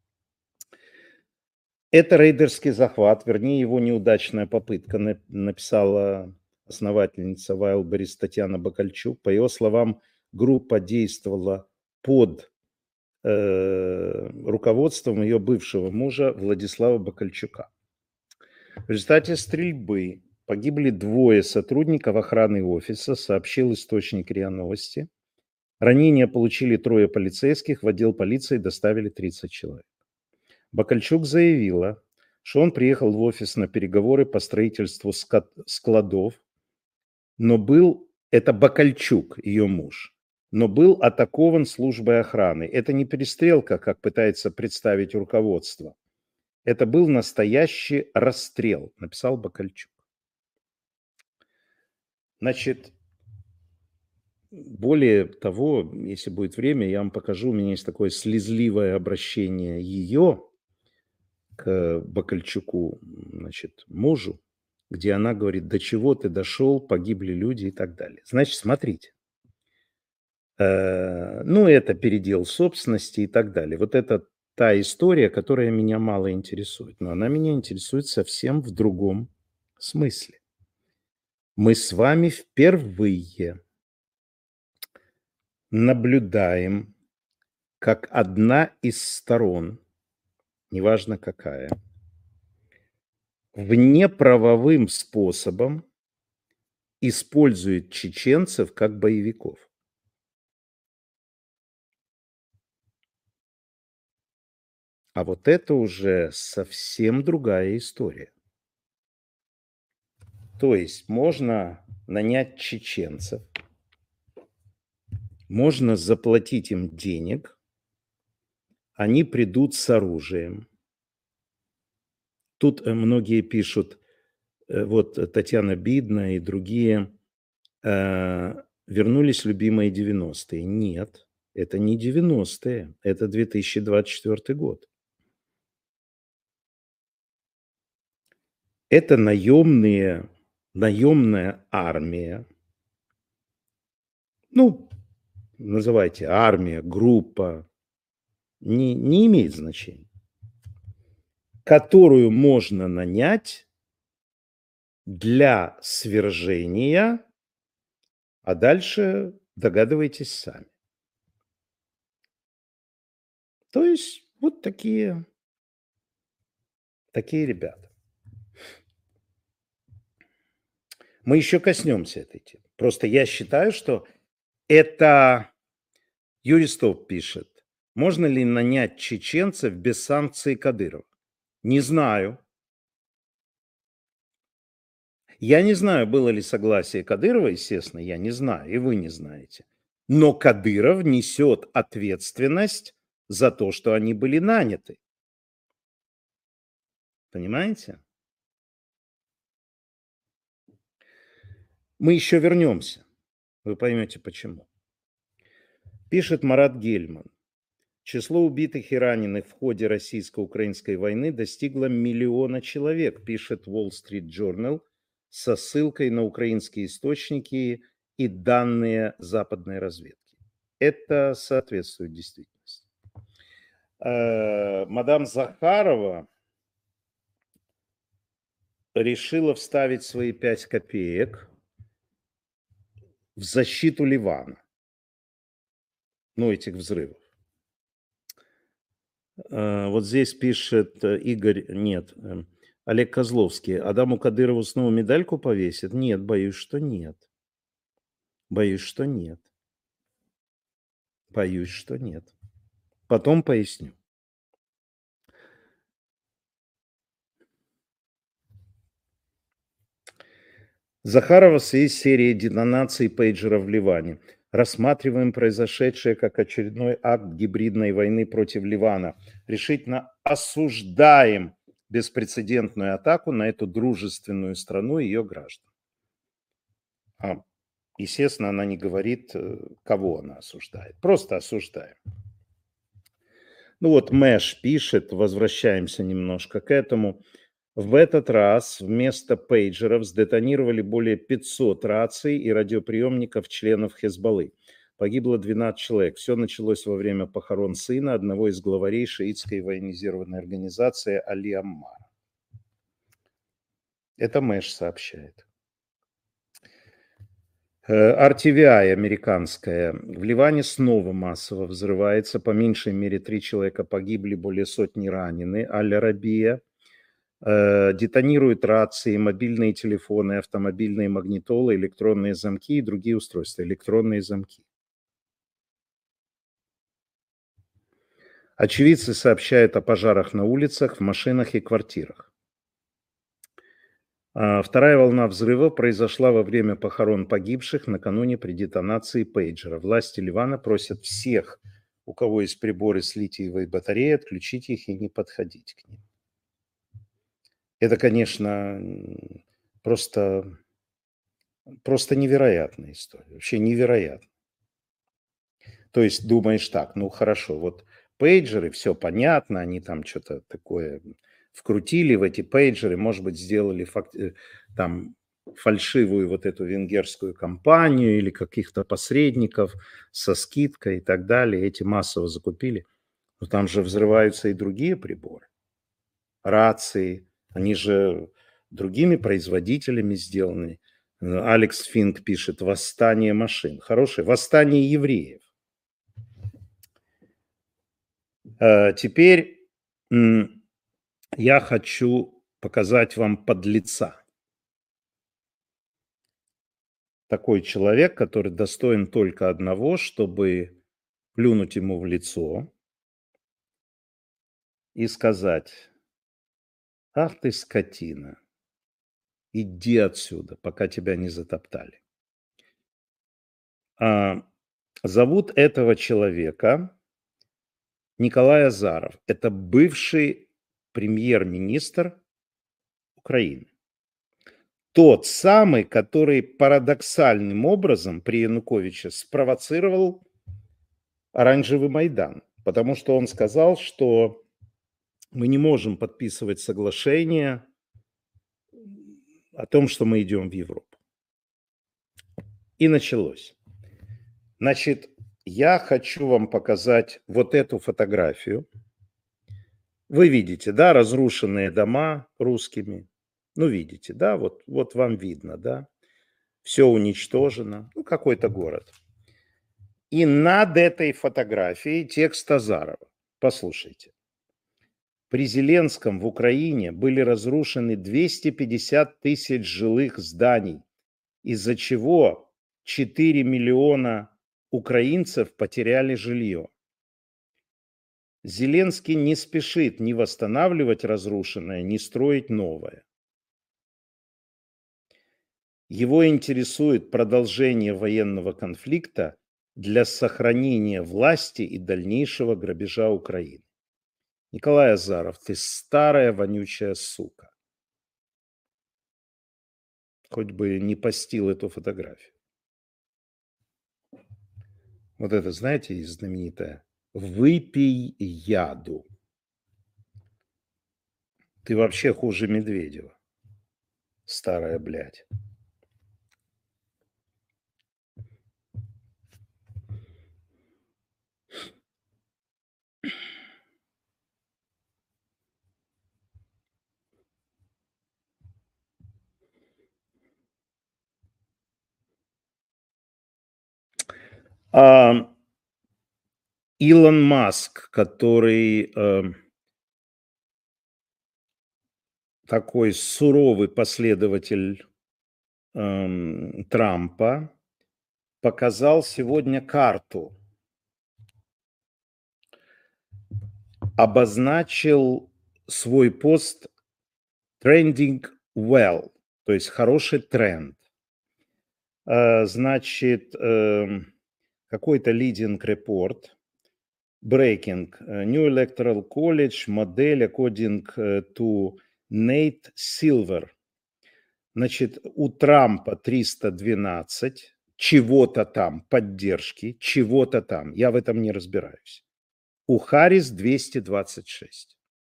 Это рейдерский захват, вернее, его неудачная попытка, написала основательница Wildberries Татьяна Бакальчук. По ее словам, группа действовала под э, руководством ее бывшего мужа Владислава Бакальчука. В результате стрельбы погибли двое сотрудников охраны офиса, сообщил источник РИА Новости. Ранения получили трое полицейских, в отдел полиции доставили тридцать человек. Бакальчук заявила, что он приехал в офис на переговоры по строительству складов, но был, это Бакальчук, ее муж, но был атакован службой охраны. Это не перестрелка, как пытается представить руководство. Это был настоящий расстрел, написал Бакальчук. Значит, более того, если будет время, я вам покажу, у меня есть такое слезливое обращение ее к Бакальчуку, значит, мужу, где она говорит: до чего ты дошел, погибли люди и так далее. Значит, смотрите. Э, ну, это передел собственности и так далее. Вот это та история, которая меня мало интересует. Но она меня интересует совсем в другом смысле. Мы с вами впервые наблюдаем, как одна из сторон, неважно какая, внеправовым способом использует чеченцев как боевиков. А вот это уже совсем другая история. То есть можно нанять чеченцев, можно заплатить им денег, они придут с оружием. Тут многие пишут, вот Татьяна Бидна и другие, э, вернулись любимые девяностые. Нет, это не девяностые, это две тысячи двадцать четвёртый год. Это наемные, наемная армия. Ну, называйте армия, группа, не, не имеет значения, которую можно нанять для свержения, а дальше догадывайтесь сами. То есть вот такие, такие ребята. Мы еще коснемся этой темы. Просто я считаю, что это... Юрий Стоп пишет: можно ли нанять чеченцев без санкций Кадырова? Не знаю. Я не знаю, было ли согласие Кадырова, естественно, я не знаю, и вы не знаете. Но Кадыров несет ответственность за то, что они были наняты. Понимаете? Мы еще вернемся. Вы поймете, почему. Пишет Марат Гельман: число убитых и раненых в ходе российско-украинской войны достигло миллиона человек, пишет Wall Street Journal со ссылкой на украинские источники и данные западной разведки. Это соответствует действительности. Мадам Захарова решила вставить свои пять копеек в защиту Ливана, ну, этих взрывов. Вот здесь пишет Игорь, нет, Олег Козловский: Адаму Кадырову снова медальку повесят? Нет, боюсь, что нет. Боюсь, что нет. Боюсь, что нет. Потом поясню. Захарова в связи с серией детонаций пейджера в Ливане. Рассматриваем произошедшее как очередной акт гибридной войны против Ливана. Решительно осуждаем беспрецедентную атаку на эту дружественную страну и ее граждан. А, естественно, она не говорит, кого она осуждает. Просто осуждаем. Ну вот Мэш пишет, возвращаемся немножко к этому. В этот раз вместо пейджеров сдетонировали более пятисот раций и радиоприемников членов Хезболлы. Погибло двенадцать человек. Все началось во время похорон сына одного из главарей шиитской военизированной организации Али Аммара. Это Мэш сообщает. ар ти ви ай американская. В Ливане снова массово взрывается. По меньшей мере три человека погибли, более сотни ранены. Аль-Арабия. Детонируют рации, мобильные телефоны, автомобильные магнитолы, электронные замки и другие устройства. Электронные замки. Очевидцы сообщают о пожарах на улицах, в машинах и квартирах. А, Вторая волна взрыва произошла во время похорон погибших накануне при детонации пейджера. Власти Ливана просят всех, у кого есть приборы с литиевой батареей, отключить их и не подходить к ним. Это, конечно, просто, просто невероятная история. Вообще невероятно. То есть думаешь так, ну хорошо, вот пейджеры, все понятно, они там что-то такое вкрутили в эти пейджеры, может быть, сделали факт, э, там фальшивую вот эту венгерскую компанию или каких-то посредников со скидкой и так далее, эти массово закупили. Но там же взрываются и другие приборы, рации, они же другими производителями сделаны. Э, Алекс Финк пишет «Восстание машин». Хорошее. «Восстание евреев». Э, Теперь м, я хочу показать вам подлеца. Такой человек, который достоин только одного, чтобы плюнуть ему в лицо и сказать: ах ты скотина, иди отсюда, пока тебя не затоптали. А, Зовут этого человека Николай Азаров. Это бывший премьер-министр Украины. Тот самый, который парадоксальным образом при Януковиче спровоцировал оранжевый Майдан, потому что он сказал, что мы не можем подписывать соглашение о том, что мы идем в Европу. И началось. Значит, я хочу вам показать вот эту фотографию. Вы видите, да, разрушенные дома русскими. Ну, видите, да, вот, вот вам видно, да. Все уничтожено. Ну, какой-то город. И над этой фотографией текст Азарова. Послушайте. При Зеленском в Украине были разрушены двести пятьдесят тысяч жилых зданий, из-за чего четыре миллиона украинцев потеряли жилье. Зеленский не спешит ни восстанавливать разрушенное, ни строить новое. Его интересует продолжение военного конфликта для сохранения власти и дальнейшего грабежа Украины. Николай Азаров, ты старая вонючая сука. Хоть бы не постил эту фотографию. Вот это, знаете, знаменитое. Выпей яду. Ты вообще хуже Медведева. Старая блядь. А, Илон Маск, который э, такой суровый последователь эм, Трампа, показал сегодня карту, обозначил свой пост trending well, то есть хороший тренд. Э, Значит, эм, какой-то leading report, breaking, э, New Electoral College, модель according э, to Nate Silver. Значит, у Трампа триста двенадцать, чего-то там, поддержки, чего-то там. Я в этом не разбираюсь. У Харрис двести двадцать шесть.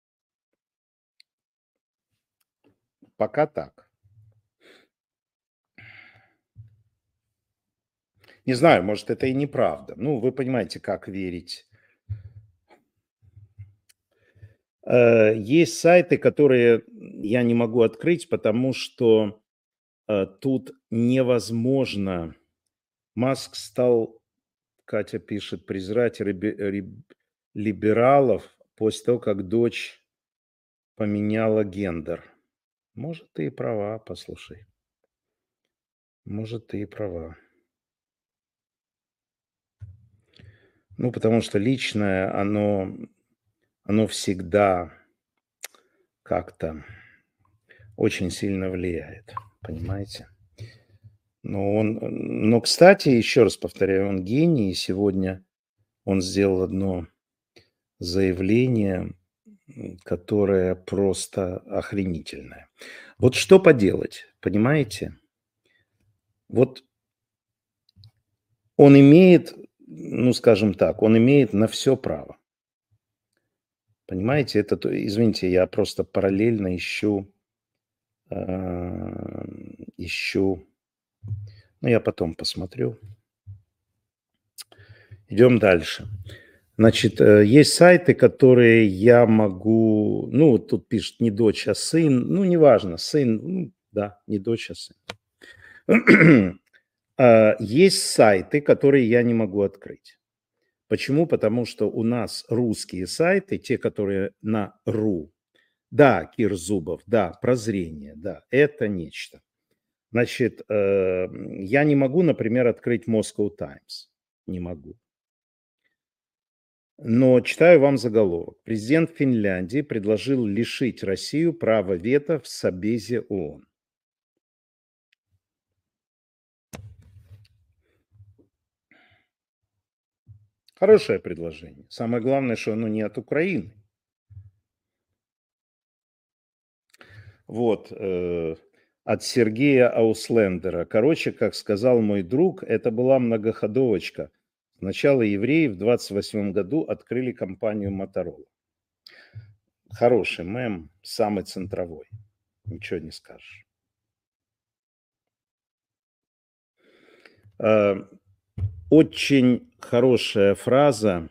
Пока так. Не знаю, может, это и неправда. Ну, вы понимаете, как верить. Э, Есть сайты, которые я не могу открыть, потому что э, тут невозможно. Маск стал, Катя пишет, презирать реби- реб- либералов после того, как дочь поменяла гендер. Может, ты и права, послушай. Может, ты и права. Ну, потому что личное, оно, оно всегда как-то... очень сильно влияет, понимаете? Но он, но, кстати, еще раз повторяю, он гений, и сегодня он сделал одно заявление, м, которое просто охренительное. Вот что поделать, понимаете? Вот он имеет, ну, скажем так, он имеет на все право. Понимаете, это, то извините, я просто параллельно ищу, а, ищу, ну, я потом посмотрю. Идем дальше. Значит, э, есть сайты, которые я могу, ну, вот тут пишет не дочь, а сын, ну, неважно, сын, ну, да, не дочь, а сын. А, Есть сайты, которые я не могу открыть. Почему? Потому что у нас русские сайты, те, которые на ру, да, Кир Зубов, да, прозрение, да, это нечто. Значит, э, я не могу, например, открыть Moscow Times. Не могу. Но читаю вам заголовок. Президент Финляндии предложил лишить Россию права вето в Собезе ООН. Хорошее предложение. Самое главное, что оно не от Украины. Вот, э, от Сергея Ауслендера. Короче, как сказал мой друг, это была многоходовочка. Сначала евреи в двадцать восьмом году открыли компанию Motorola. Хороший мем, самый центровой. Ничего не скажешь. Э, Очень хорошая фраза,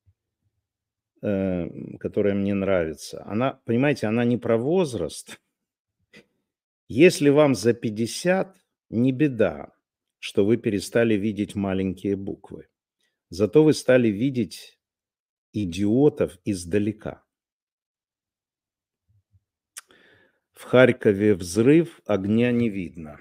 э, которая мне нравится. Она, понимаете, она не про возраст. Если вам за пятьдесят, не беда, что вы перестали видеть маленькие буквы. Зато вы стали видеть идиотов издалека. В Харькове взрыв, огня не видно.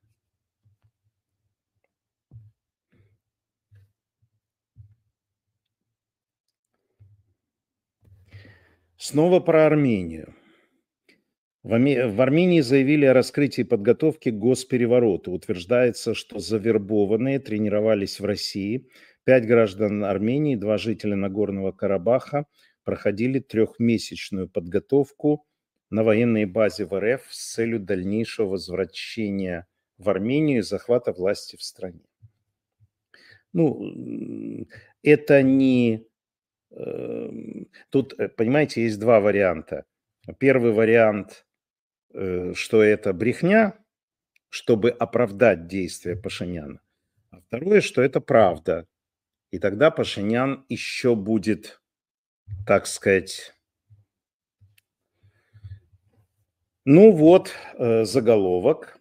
Снова про Армению. В Аме- в Армении заявили о раскрытии подготовки к госперевороту. Утверждается, что завербованные тренировались в России. Пять граждан Армении, два жителя Нагорного Карабаха проходили трехмесячную подготовку на военной базе в РФ с целью дальнейшего возвращения в Армению и захвата власти в стране. Ну, м, это не... эм, Тут, э, понимаете, есть два варианта. Первый вариант, э, что это брехня, чтобы оправдать действия Пашиняна. А второе, что это правда. И тогда Пашинян еще будет, так сказать... Ну вот, э, заголовок.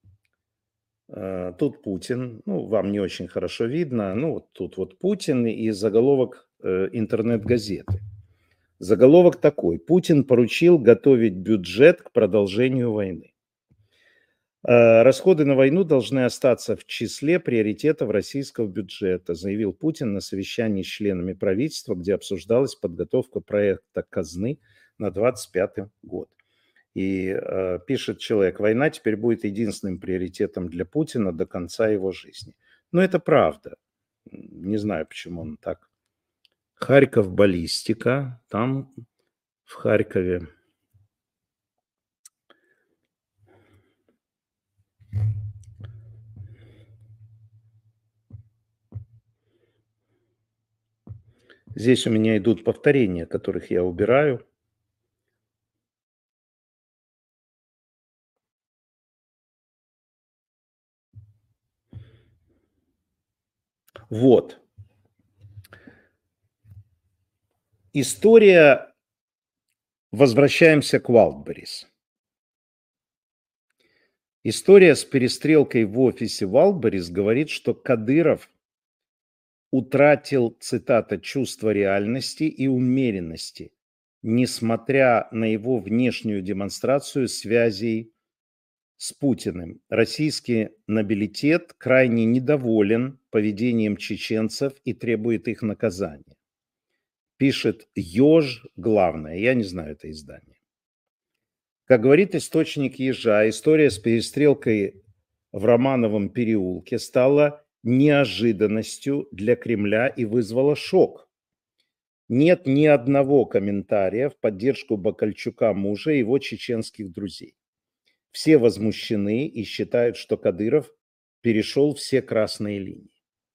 Э, Тут Путин. Ну, вам не очень хорошо видно. Ну, вот тут вот Путин и заголовок э, интернет-газеты. Заголовок такой. Путин поручил готовить бюджет к продолжению войны. Э, Расходы на войну должны остаться в числе приоритетов российского бюджета, заявил Путин на совещании с членами правительства, где обсуждалась подготовка проекта казны на двадцать пятый год. И э, пишет человек, война теперь будет единственным приоритетом для Путина до конца его жизни. Но это правда. Не знаю, почему он так. Харьков баллистика. Там в Харькове здесь у меня идут повторения, которых я убираю. Вот. История, возвращаемся к Wildberries. История с перестрелкой в офисе Wildberries говорит, что Кадыров утратил, цитата, чувство реальности и умеренности, несмотря на его внешнюю демонстрацию связей с Путиным. Российский нобилитет крайне недоволен поведением чеченцев и требует их наказания. Пишет Ёж, главное, я не знаю это издание. Как говорит источник Ежа, история с перестрелкой в Романовом переулке стала неожиданностью для Кремля и вызвала шок. Нет ни одного комментария в поддержку Бакальчука мужа и его чеченских друзей. Все возмущены и считают, что Кадыров перешел все красные линии.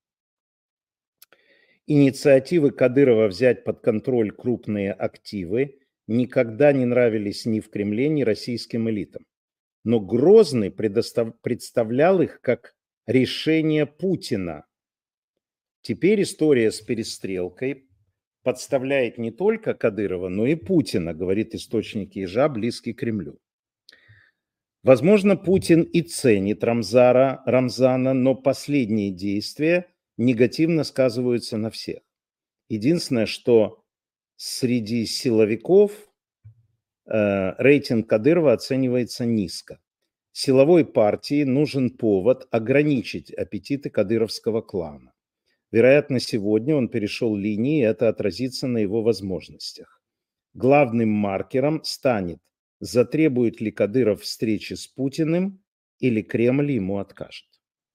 Инициативы Кадырова взять под контроль крупные активы никогда не нравились ни в Кремле, ни российским элитам. Но Грозный предостав... представлял их как решение Путина. Теперь история с перестрелкой подставляет не только Кадырова, но и Путина, говорит источник Ежа, близкий к Кремлю. Возможно, Путин и ценит Рамзара, Рамзана, но последние действия негативно сказываются на всех. Единственное, что среди силовиков э, рейтинг Кадырова оценивается низко. Силовой партии нужен повод ограничить аппетиты кадыровского клана. Вероятно, сегодня он перешел линии, и это отразится на его возможностях. Главным маркером станет, затребует ли Кадыров встречи с Путиным или Кремль ему откажет.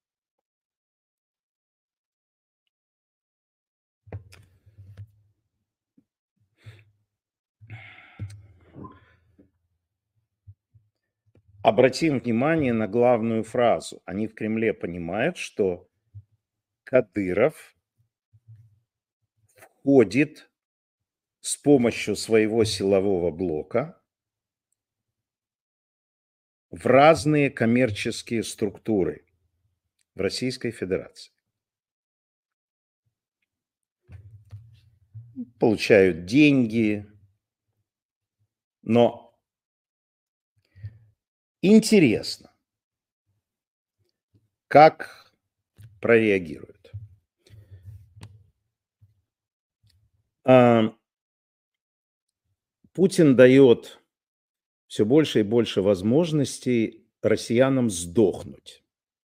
Обратим внимание на главную фразу. Они в Кремле понимают, что Кадыров входит с помощью своего силового блока в разные коммерческие структуры в Российской Федерации. Получают деньги, но интересно, как прореагируют. Путин дает все больше и больше возможностей россиянам сдохнуть.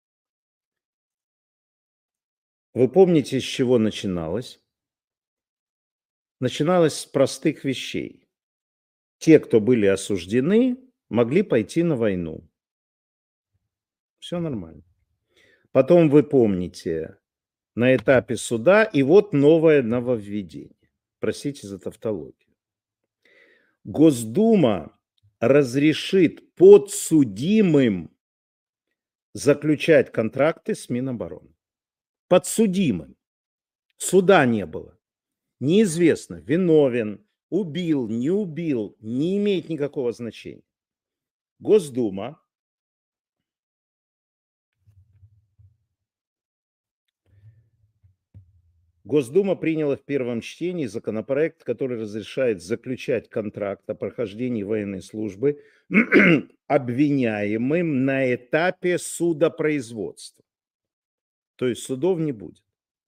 Вы помните, с чего начиналось? Начиналось с простых вещей. Те, кто были осуждены, могли пойти на войну. Все нормально. Потом вы помните, на этапе суда, и вот новое нововведение. Простите за тавтологию. Госдума разрешит подсудимым заключать контракты с Минобороны. Подсудимым. Суда не было. Неизвестно, виновен, убил, не убил, не имеет никакого значения. Госдума Госдума приняла в первом чтении законопроект, который разрешает заключать контракт о прохождении военной службы обвиняемым на этапе судопроизводства. То есть судов не будет.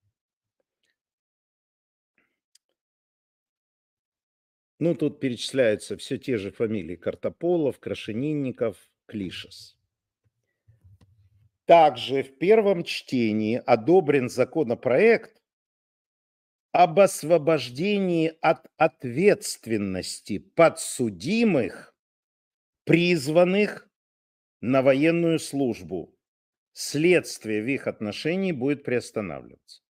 Ну, тут перечисляются все те же фамилии: Картополов, Крашенинников, Клишес. Также в первом чтении одобрен законопроект об освобождении от ответственности подсудимых, призванных на военную службу. Следствие в их отношении будет приостанавливаться.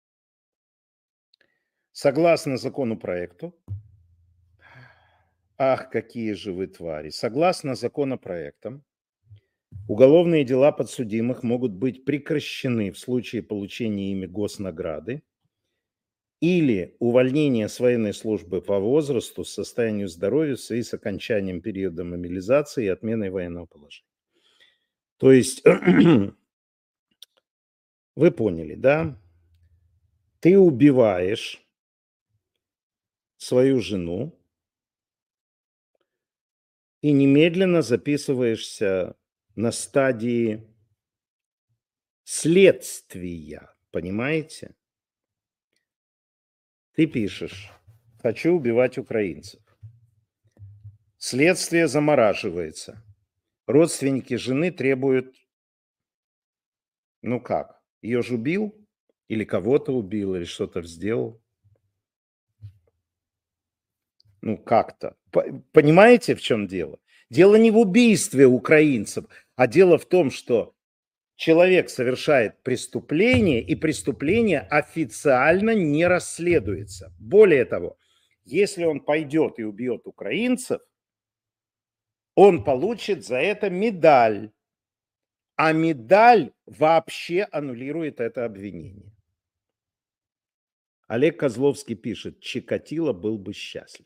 Согласно законопроекту, ах, какие же вы твари, согласно законопроектам, уголовные дела подсудимых могут быть прекращены в случае получения ими госнаграды или увольнения с военной службы по возрасту, состоянию здоровья в связи с окончанием периода мобилизации и отменой военного положения. То есть, вы поняли, да? Ты убиваешь свою жену и немедленно записываешься на стадии следствия, понимаете? Ты пишешь: хочу убивать украинцев. Следствие замораживается. Родственники жены требуют, ну как, ее же убил? Или кого-то убил, или что-то сделал? Ну как-то. Понимаете, в чем дело? Дело не в убийстве украинцев, а дело в том, что человек совершает преступление, и преступление официально не расследуется. Более того, если он пойдет и убьет украинцев, он получит за это медаль, а медаль вообще аннулирует это обвинение. Олег Козловский пишет: Чикатило был бы счастлив.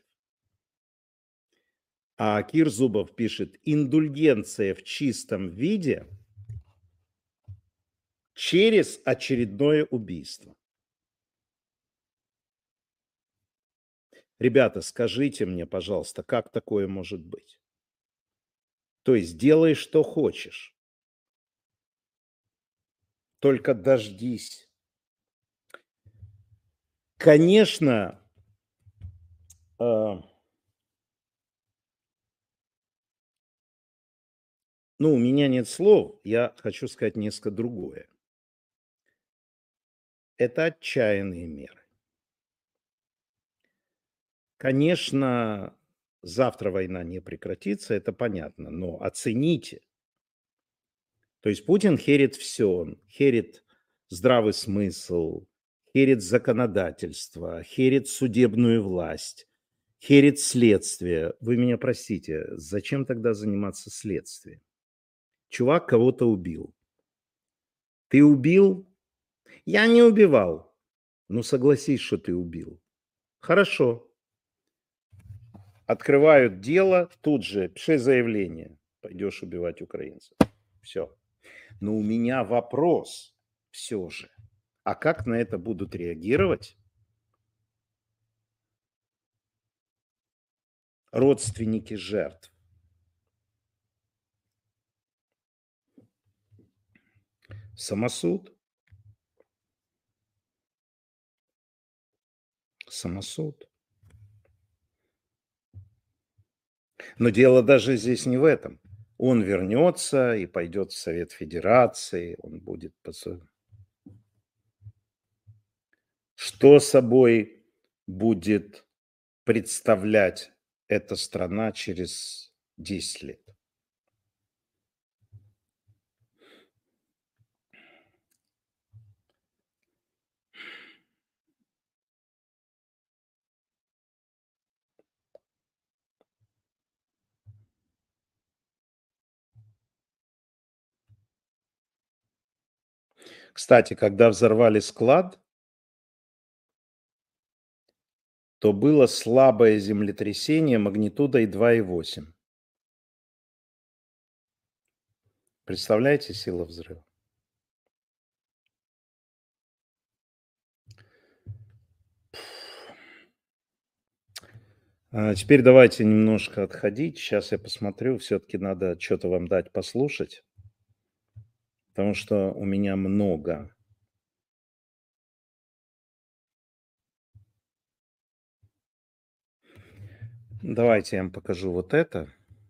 А Кир Зубов пишет: индульгенция в чистом виде через очередное убийство. Ребята, скажите мне, пожалуйста, как такое может быть? То есть делай, что хочешь, только дождись. Конечно, э, ну, у меня нет слов, я хочу сказать несколько другое. Это отчаянные меры. Конечно, завтра война не прекратится, это понятно, но оцените. То есть Путин херит все, он херит здравый смысл, херит законодательство, херит судебную власть, херит следствие. Вы меня простите, зачем тогда заниматься следствием? Чувак кого-то убил. Ты убил? Я не убивал. Ну, согласись, что ты убил. Хорошо. Открывают дело, тут же пиши заявление. Пойдешь убивать украинцев. Все. Но у меня вопрос все же. А как на это будут реагировать родственники жертв? Самосуд. Самосуд. Но дело даже здесь не в этом. Он вернется и пойдет в Совет Федерации, он будет... Что собой будет представлять эта страна через десять лет? Кстати, когда взорвали склад, то было слабое землетрясение магнитудой два и восемь. Представляете силу взрыва? А теперь давайте немножко отходить. Сейчас я посмотрю. Все-таки надо что-то вам дать послушать. Потому что у меня много. Давайте я вам покажу вот это.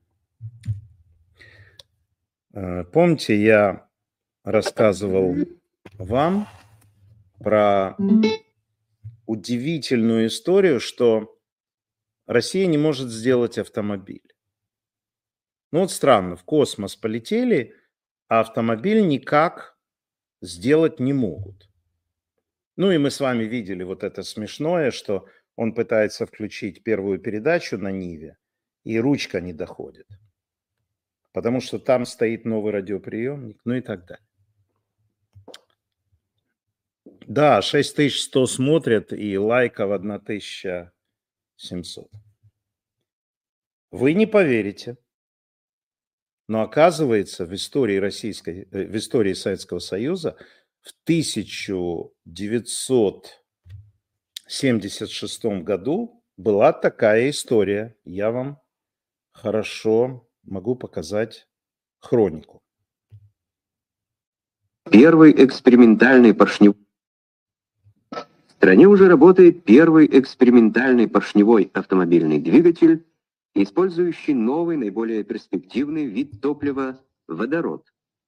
Помните, я рассказывал вам про удивительную историю, что Россия не может сделать автомобиль. Ну вот странно, в космос полетели, а автомобиль никак сделать не могут. Ну и мы с вами видели вот это смешное, что он пытается включить первую передачу на Ниве, и ручка не доходит. Потому что там стоит новый радиоприемник, ну и так далее. Да, шесть тысяч сто смотрят и лайков тысяча семьсот. Вы не поверите, но оказывается в истории российской, в истории Советского Союза в тысяча девятьсот семьдесят шестом году была такая история. Я вам хорошо могу показать хронику. Первый экспериментальный поршневой. В стране уже работает первый экспериментальный поршневой автомобильный двигатель, использующий новый, наиболее перспективный вид топлива – водород.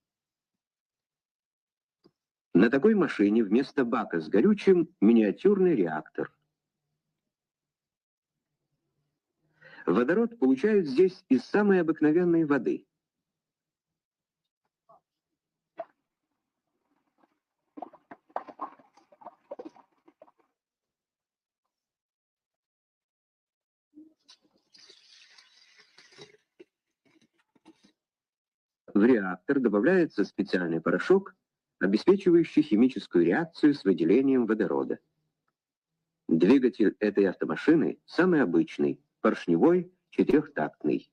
На такой машине вместо бака с горючим миниатюрный реактор. Водород получают здесь из самой обыкновенной воды. В реактор добавляется специальный порошок, обеспечивающий химическую реакцию с выделением водорода. Двигатель этой автомашины самый обычный, поршневой, четырехтактный.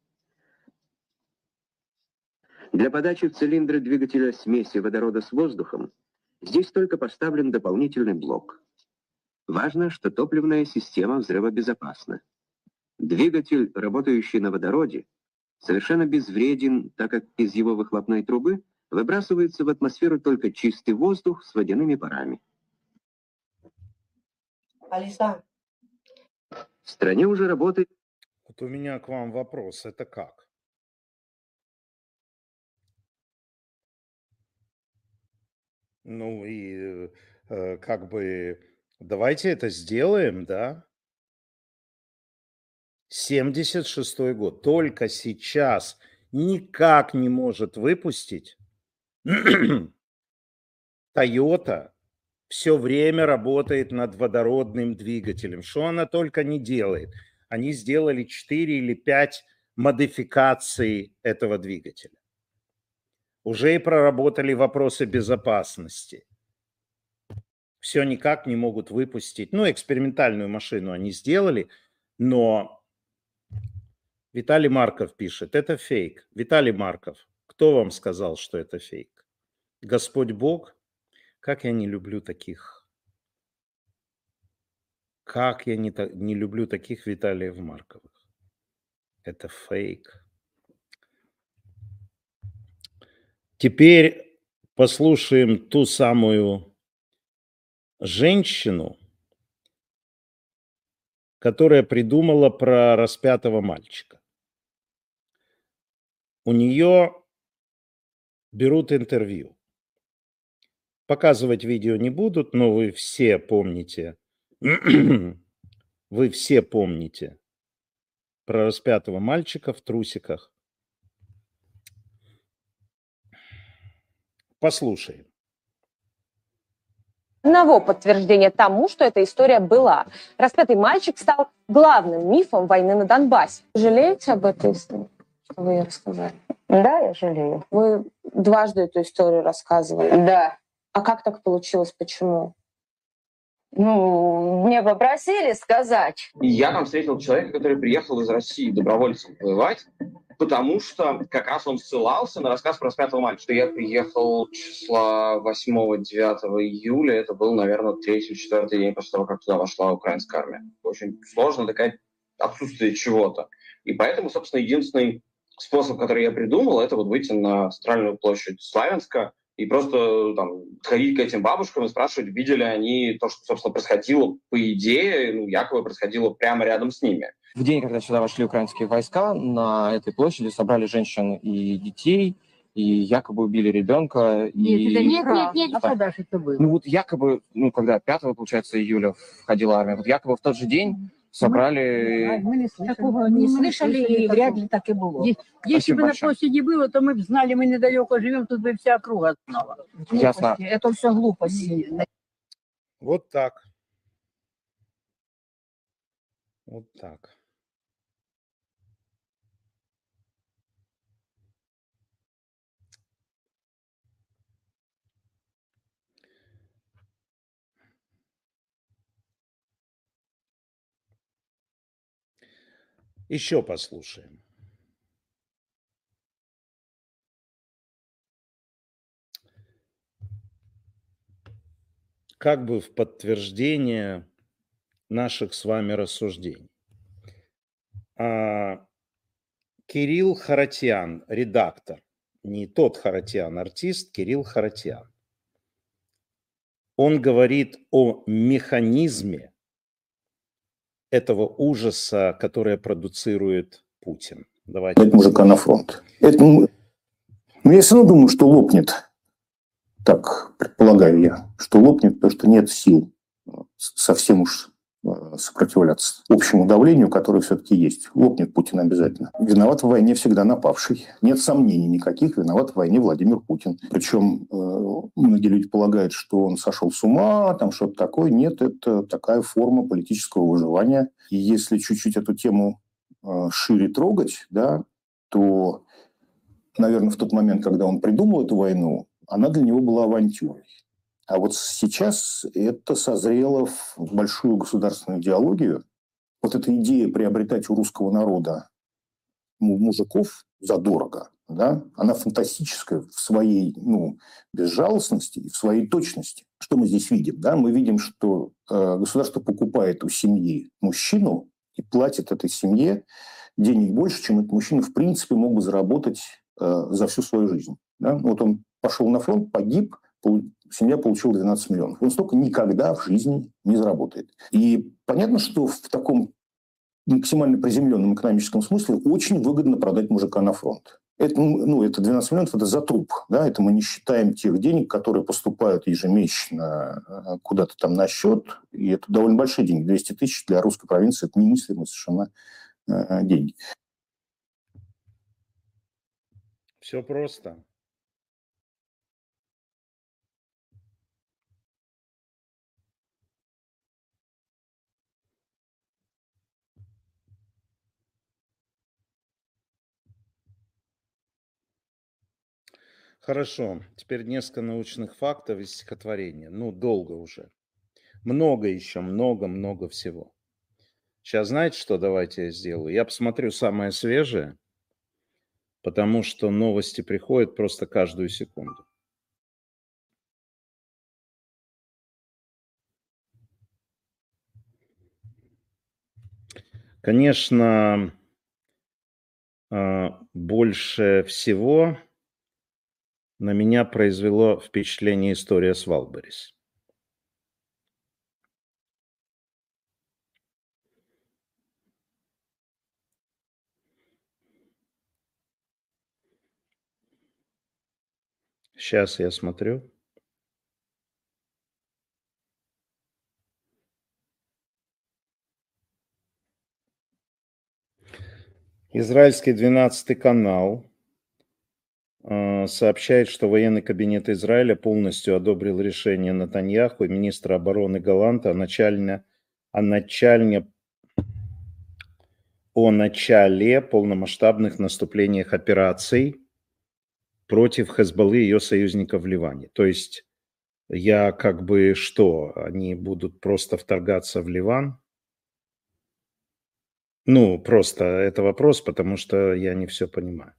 Для подачи в цилиндры двигателя смеси водорода с воздухом здесь только поставлен дополнительный блок. Важно, что топливная система взрывобезопасна. Двигатель, работающий на водороде, совершенно безвреден, так как из его выхлопной трубы выбрасывается в атмосферу только чистый воздух с водяными парами. Алиса. В стране уже работает... Вот у меня к вам вопрос. Это как? Ну и э, как бы давайте это сделаем, да? семьдесят шестой год. Только сейчас никак не может выпустить Toyota. Все время работает над водородным двигателем. Что она только не делает. Они сделали четыре или пять модификаций этого двигателя. Уже и проработали вопросы безопасности. Все никак не могут выпустить. Ну, экспериментальную машину они сделали, но Виталий Марков пишет, это фейк. Виталий Марков, кто вам сказал, что это фейк? Господь Бог? Как я не люблю таких. Как я не, не люблю таких Виталиев Марковых. Это фейк. Теперь послушаем ту самую женщину, которая придумала про распятого мальчика. У нее берут интервью. Показывать видео не будут, но вы все помните, вы все помните про распятого мальчика в трусиках. Послушаем. Одного подтверждения тому, что эта история была. Распятый мальчик стал главным мифом войны на Донбассе. Жалеете об этой истории, что вы ее рассказали? Да, я жалею. Вы дважды эту историю рассказывали. Да. А как так получилось? Почему? Ну, мне попросили сказать. Я там встретил человека, который приехал из России добровольцем воевать, потому что как раз он ссылался на рассказ про распятого мальчика. Я приехал числа восьмого-девятого июля, это был, наверное, третий-четвертый день после того, как туда вошла украинская армия. Очень сложно доказать отсутствие чего-то. И поэтому, собственно, единственный способ, который я придумал, это вот выйти на центральную площадь Славянска и просто там ходить к этим бабушкам и спрашивать, видели они то, что, собственно, происходило, по идее, ну, якобы происходило прямо рядом с ними. В день, когда сюда вошли украинские войска, на этой площади собрали женщин и детей, и якобы убили ребенка. Нет, и... это нет, нет, нет, да. а когда же это было? Ну вот якобы, ну когда пятого, получается, июля входила армия, вот якобы в тот же день собрали... Мы, мы не такого не слышали, и вряд ли так и было. Если бы на площади было, то мы бы знали, мы недалеко живем, тут бы вся округа знала. Ясно. Это все глупости. Вот так. Вот так. Еще послушаем. Как бы в подтверждение наших с вами рассуждений. А, Кирилл Харатьян, редактор, не тот Харатьян, артист, Кирилл Харатьян. Он говорит о механизме этого ужаса, который продуцирует Путин. Давайте. Мужика на фронт. Это, ну, я все равно думаю, что лопнет. Так, предполагаю я, что лопнет, потому что нет сил. Совсем уж сопротивляться общему давлению, которое все-таки есть. Лопнет Путин обязательно. Виноват в войне всегда напавший. Нет сомнений никаких, виноват в войне Владимир Путин. Причем э, многие люди полагают, что он сошел с ума, там что-то такое. Нет, это такая форма политического выживания. И если чуть-чуть эту тему э, шире трогать, да, то, наверное, в тот момент, когда он придумал эту войну, она для него была авантюрой. А вот сейчас это созрело в большую государственную идеологию. Вот эта идея приобретать у русского народа мужиков задорого, да, она фантастическая в своей ну, безжалостности и в своей точности. Что мы здесь видим? Да? Мы видим, что э, государство покупает у семьи мужчину и платит этой семье денег больше, чем этот мужчина в принципе мог бы заработать э, за всю свою жизнь. Да? Вот он пошел на фронт, погиб, семья получила двенадцать миллионов. Он столько никогда в жизни не заработает. И понятно, что в таком максимально приземленном экономическом смысле очень выгодно продать мужика на фронт. Это, ну, это двенадцать миллионов, это за труп. Да? Это мы не считаем тех денег, которые поступают ежемесячно куда-то там на счет. И это довольно большие деньги. двести тысяч для русской провинции – это немыслимые совершенно э, деньги. Все просто. Хорошо, теперь несколько научных фактов из стихотворения. Ну, долго уже. Много еще, много-много всего. Сейчас знаете, что давайте я сделаю? Я посмотрю самое свежее, потому что новости приходят просто каждую секунду. Конечно, больше всего на меня произвело впечатление история с Валберис. Сейчас я смотрю. Израильский двенадцатый канал сообщает, что военный кабинет Израиля полностью одобрил решение Нетаньяху и министра обороны Галанта о начале, о начале, о начале полномасштабных наступлениях операций против Хезболлы и ее союзников в Ливане. То есть я как бы что, они будут просто вторгаться в Ливан? Ну, просто это вопрос, потому что я не все понимаю.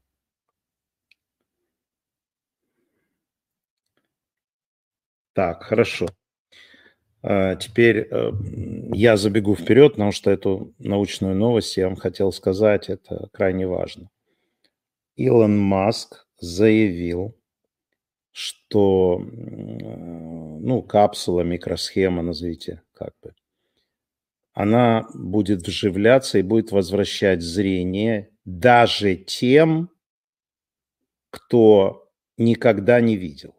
Так, хорошо. Теперь я забегу вперед, потому что эту научную новость я вам хотел сказать, это крайне важно. Илон Маск заявил, что, ну, капсула, микросхема, назовите как бы, она будет вживляться и будет возвращать зрение даже тем, кто никогда не видел.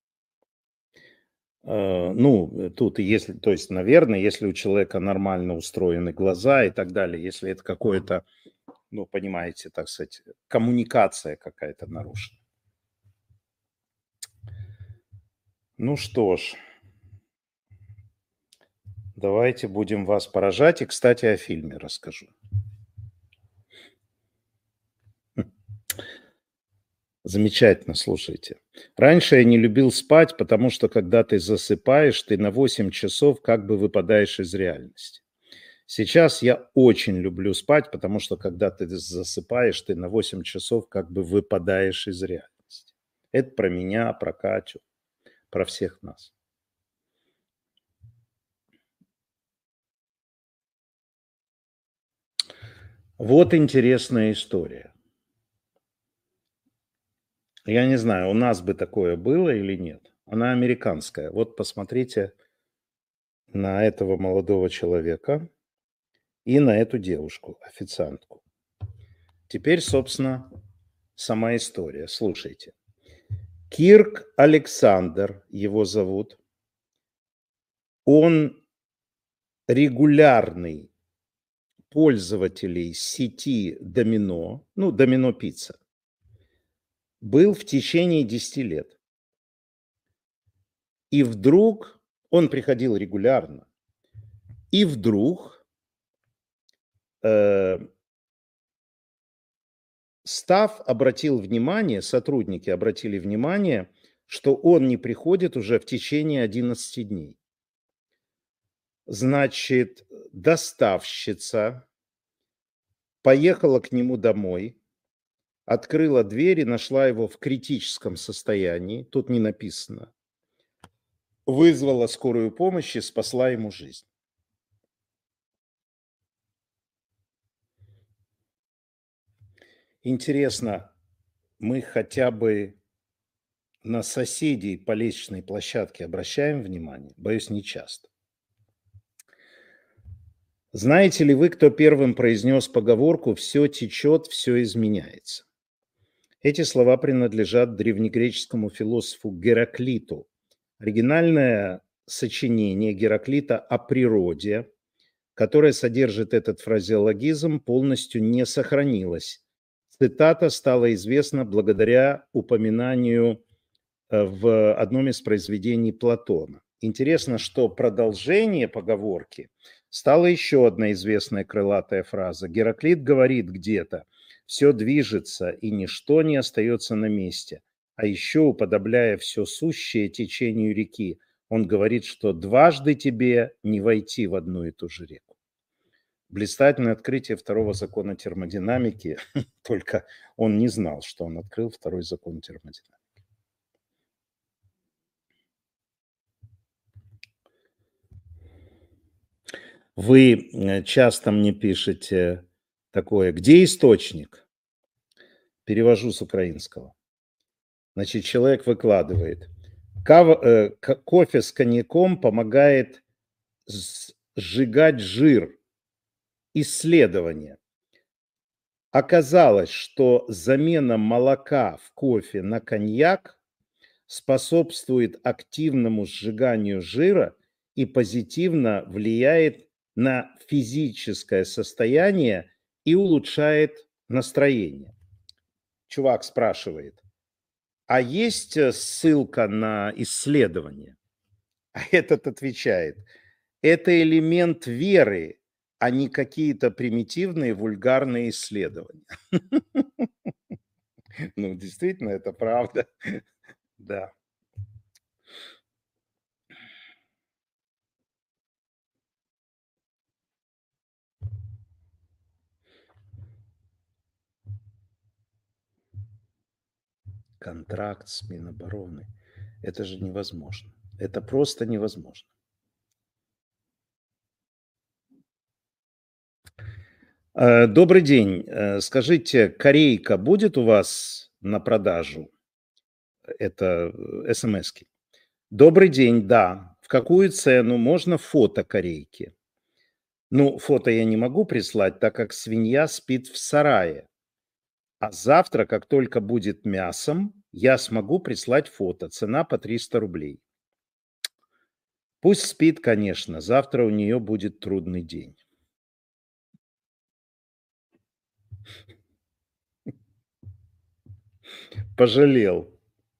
Ну, тут если, то есть, наверное, если у человека нормально устроены глаза и так далее, если это какое-то, ну, понимаете, так сказать, коммуникация какая-то нарушена. Ну что ж, давайте будем вас поражать. И, кстати, о фильме расскажу. Замечательно, слушайте. Раньше я не любил спать, потому что когда ты засыпаешь, ты на восемь часов как бы выпадаешь из реальности. Сейчас я очень люблю спать, потому что когда ты засыпаешь, ты на восемь часов как бы выпадаешь из реальности. Это про меня, про Катю, про всех нас. Вот интересная история. Я не знаю, у нас бы такое было или нет. Она американская. Вот посмотрите на этого молодого человека и на эту девушку, официантку. Теперь, собственно, сама история. Слушайте. Кирк Александр, его зовут. Он регулярный пользователей сети Домино, ну, Домино Пицца, был в течение десяти лет. И вдруг, он приходил регулярно, и вдруг э, став обратил внимание, сотрудники обратили внимание, что он не приходит уже в течение одиннадцати дней. Значит, доставщица поехала к нему домой, открыла дверь и нашла его в критическом состоянии, тут не написано, вызвала скорую помощь и спасла ему жизнь. Интересно, мы хотя бы на соседей по лестничной площадке обращаем внимание? Боюсь, не часто. Знаете ли вы, кто первым произнес поговорку «все течет, все изменяется»? Эти слова принадлежат древнегреческому философу Гераклиту. Оригинальное сочинение Гераклита о природе, которое содержит этот фразеологизм, полностью не сохранилось. Цитата стала известна благодаря упоминанию в одном из произведений Платона. Интересно, что продолжение поговорки стала еще одна известная крылатая фраза. Гераклит говорит где-то: «Все движется, и ничто не остается на месте». А еще, уподобляя все сущее течению реки, он говорит, что дважды тебе не войти в одну и ту же реку. Блистательное открытие второго закона термодинамики, только он не знал, что он открыл второй закон термодинамики. Вы часто мне пишете такое: где источник? Перевожу с украинского. Значит, человек выкладывает: кофе с коньяком помогает сжигать жир. Исследование. Оказалось, что замена молока в кофе на коньяк способствует активному сжиганию жира и позитивно влияет на физическое состояние и улучшает настроение. Чувак спрашивает: а есть ссылка на исследование? А этот отвечает: это элемент веры, а не какие-то примитивные вульгарные исследования. Ну, действительно, это правда. Да. Контракт с Минобороны. Это же невозможно. Это просто невозможно. Добрый день. Скажите, корейка будет у вас на продажу? Это смс-ки. Добрый день, да. В какую цену? Можно фото корейки? Ну, фото я не могу прислать, так как свинья спит в сарае. А завтра, как только будет мясом, я смогу прислать фото. Цена по триста рублей. Пусть спит, конечно. Завтра у нее будет трудный день. Пожалел.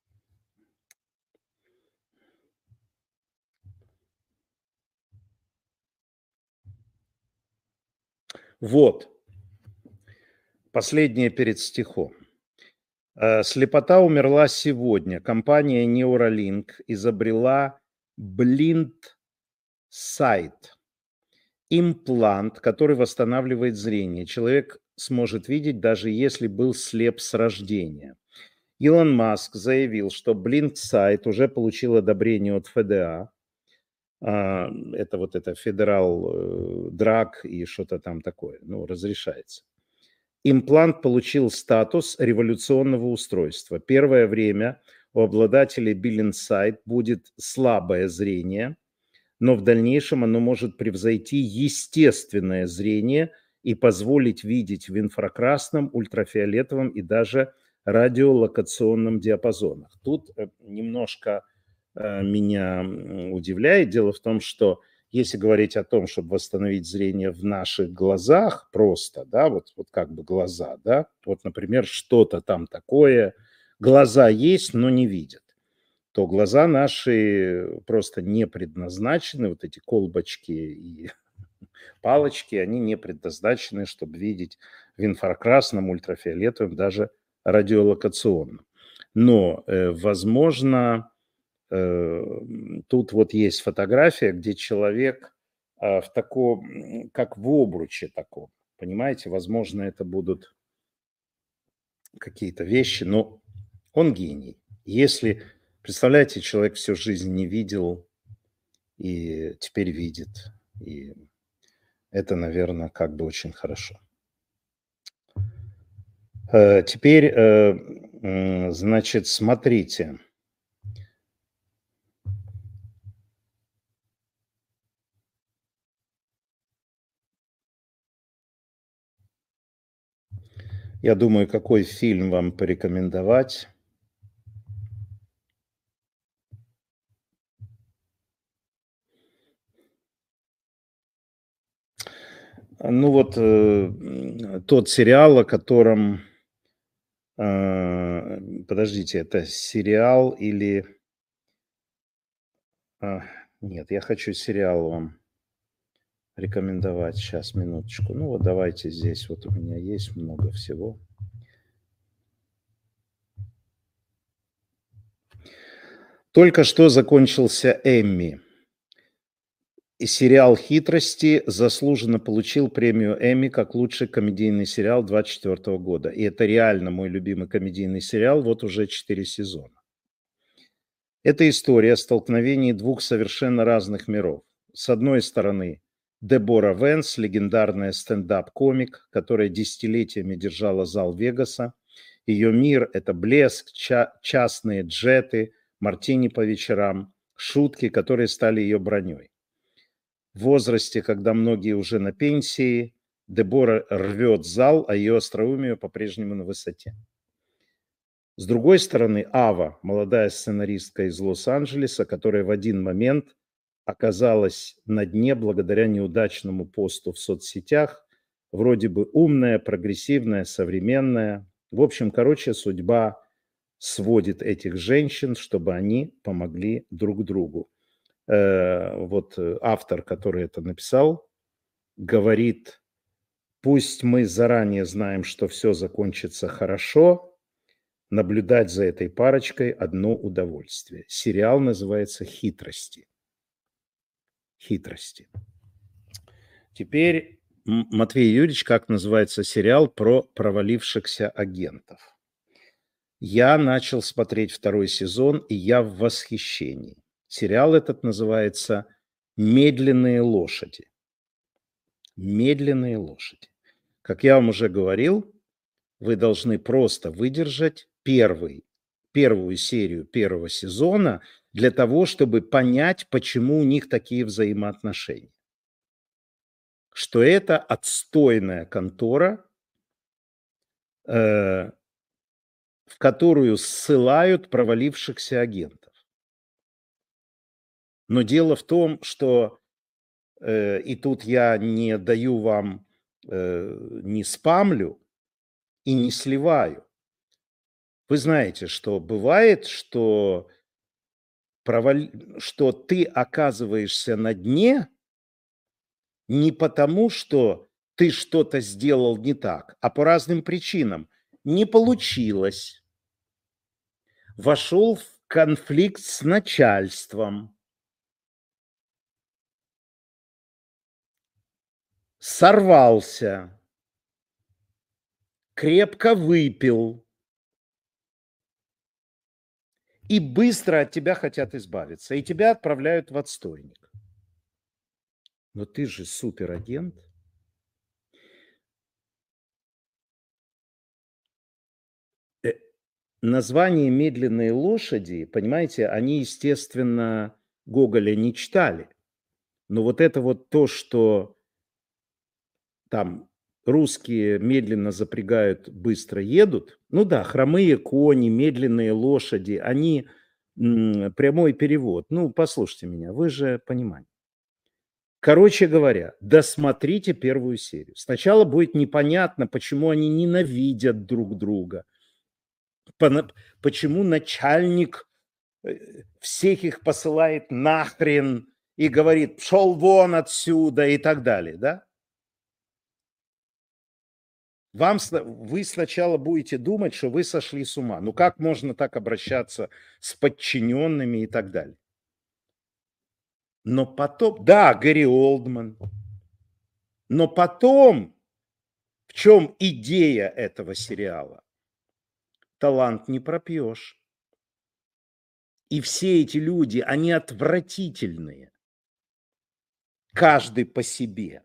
Вот. Последнее перед стихом. Слепота умерла сегодня. Компания Neuralink изобрела Blind Sight. Имплант, который восстанавливает зрение. Человек сможет видеть, даже если был слеп с рождения. Илон Маск заявил, что Blind Sight уже получил одобрение от эф ди а. Это вот это Federal Drug и что-то там такое. Ну, разрешается. Имплант получил статус революционного устройства. Первое время у обладателей Blind Sight будет слабое зрение, но в дальнейшем оно может превзойти естественное зрение и позволить видеть в инфракрасном, ультрафиолетовом и даже радиолокационном диапазонах. Тут немножко меня удивляет. Дело в том, что если говорить о том, чтобы восстановить зрение в наших глазах просто, да, вот, вот как бы глаза, да, вот, например, что-то там такое, глаза есть, но не видят, то глаза наши просто не предназначены, вот эти колбочки и палочки, они не предназначены, чтобы видеть в инфракрасном, ультрафиолетовом, даже радиолокационном. Но, э, возможно, э, тут вот есть фотография, где человек э, в таком, как в обруче таком, понимаете, возможно, это будут какие-то вещи, но он гений. Если, представляете, человек всю жизнь не видел и теперь видит, и это, наверное, как бы очень хорошо. Э, Теперь, э, м, значит, смотрите. Я думаю, какой фильм вам порекомендовать. Ну вот э, м, тот сериал, о котором... э, Подождите, это сериал или... а, Нет, я хочу сериал вам рекомендовать. Сейчас, минуточку. Ну вот давайте здесь, вот у меня есть много всего. Только что закончился Эмми. И сериал «Хитрости» заслуженно получил премию Эмми как лучший комедийный сериал две тысячи двадцать четвёртого года. И это реально мой любимый комедийный сериал, вот уже четыре сезона. Это история о столкновении двух совершенно разных миров. С одной стороны, Дебора Венс, легендарная стендап-комик, которая десятилетиями держала зал Вегаса. Ее мир – это блеск, ча- частные джеты, мартини по вечерам, шутки, которые стали ее броней. В возрасте, когда многие уже на пенсии, Дебора рвет зал, а ее остроумие по-прежнему на высоте. С другой стороны, Ава, молодая сценаристка из Лос-Анджелеса, которая в один момент оказалась на дне благодаря неудачному посту в соцсетях, вроде бы умная, прогрессивная, современная. В общем, короче, судьба сводит этих женщин, чтобы они помогли друг другу. Э, вот автор, который это написал, говорит: пусть мы заранее знаем, что все закончится хорошо, наблюдать за этой парочкой одно удовольствие. Сериал называется «Хитрости». Хитрости. Теперь, М- Матвей Юрьевич, как называется сериал про провалившихся агентов? Я начал смотреть второй сезон, и я в восхищении. Сериал этот называется «Медленные лошади». Медленные лошади. Как я вам уже говорил, вы должны просто выдержать первый, первую серию первого сезона для того, чтобы понять, почему у них такие взаимоотношения. Что это отстойная контора, э, в которую ссылают провалившихся агентов. Но дело в том, что, э, и тут я не даю вам, э, не спамлю и не сливаю. Вы знаете, что бывает, что, провали... что ты оказываешься на дне не потому, что ты что-то сделал не так, а по разным причинам. Не получилось. Вошел в конфликт с начальством. Сорвался. Крепко выпил. И быстро от тебя хотят избавиться. И тебя отправляют в отстойник. Но ты же суперагент. Э, Название «Медленные лошади», понимаете, они, естественно, Гоголя не читали. Но вот это вот то, что там русские медленно запрягают, быстро едут. Ну да, хромые кони, медленные лошади, они м, прямой перевод. Ну, послушайте меня, вы же понимаете. Короче говоря, досмотрите первую серию. Сначала будет непонятно, почему они ненавидят друг друга, почему начальник всех их посылает нахрен и говорит «пшел вон отсюда» и так далее, да? Вам, вы сначала будете думать, что вы сошли с ума. Ну как можно так обращаться с подчиненными и так далее? Но потом, да, Гэри Олдман, но потом, в чем идея этого сериала? Талант не пропьешь. И все эти люди, они отвратительные. Каждый по себе.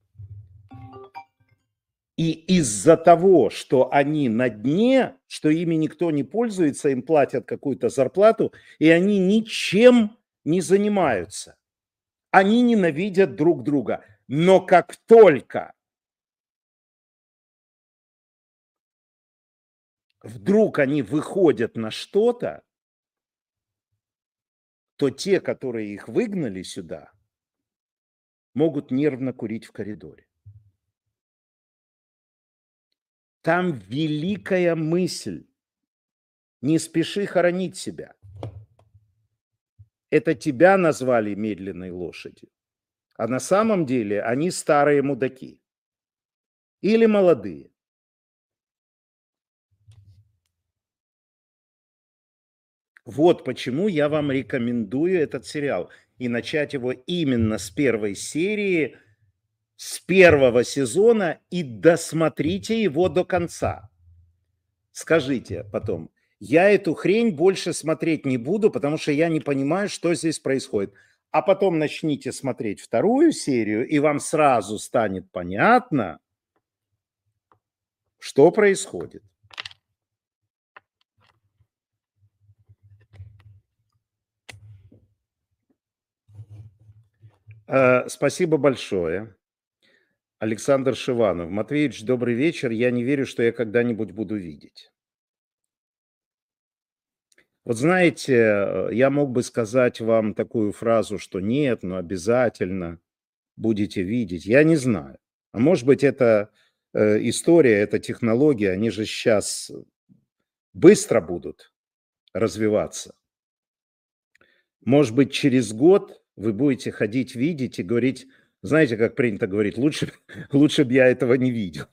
И из-за того, что они на дне, что ими никто не пользуется, им платят какую-то зарплату, и они ничем не занимаются. Они ненавидят друг друга. Но как только вдруг они выходят на что-то, то те, которые их выгнали сюда, могут нервно курить в коридоре. Там великая мысль. Не спеши хоронить себя. Это тебя назвали медленной лошадью. А на самом деле они старые мудаки. Или молодые. Вот почему я вам рекомендую этот сериал. И начать его именно с первой серии, с первого сезона, и досмотрите его до конца. Скажите потом, я эту хрень больше смотреть не буду, потому что я не понимаю, что здесь происходит. А потом начните смотреть вторую серию, и вам сразу станет понятно, что происходит. Спасибо большое. Александр Шиванов. Матвеевич, добрый вечер. Я не верю, что я когда-нибудь буду видеть. Вот знаете, я мог бы сказать вам такую фразу, что нет, но обязательно будете видеть. Я не знаю. А может быть, это э, история, это технология, они же сейчас быстро будут развиваться. Может быть, через год вы будете ходить, видеть и говорить, знаете, как принято говорить, лучше, лучше бы я этого не видел.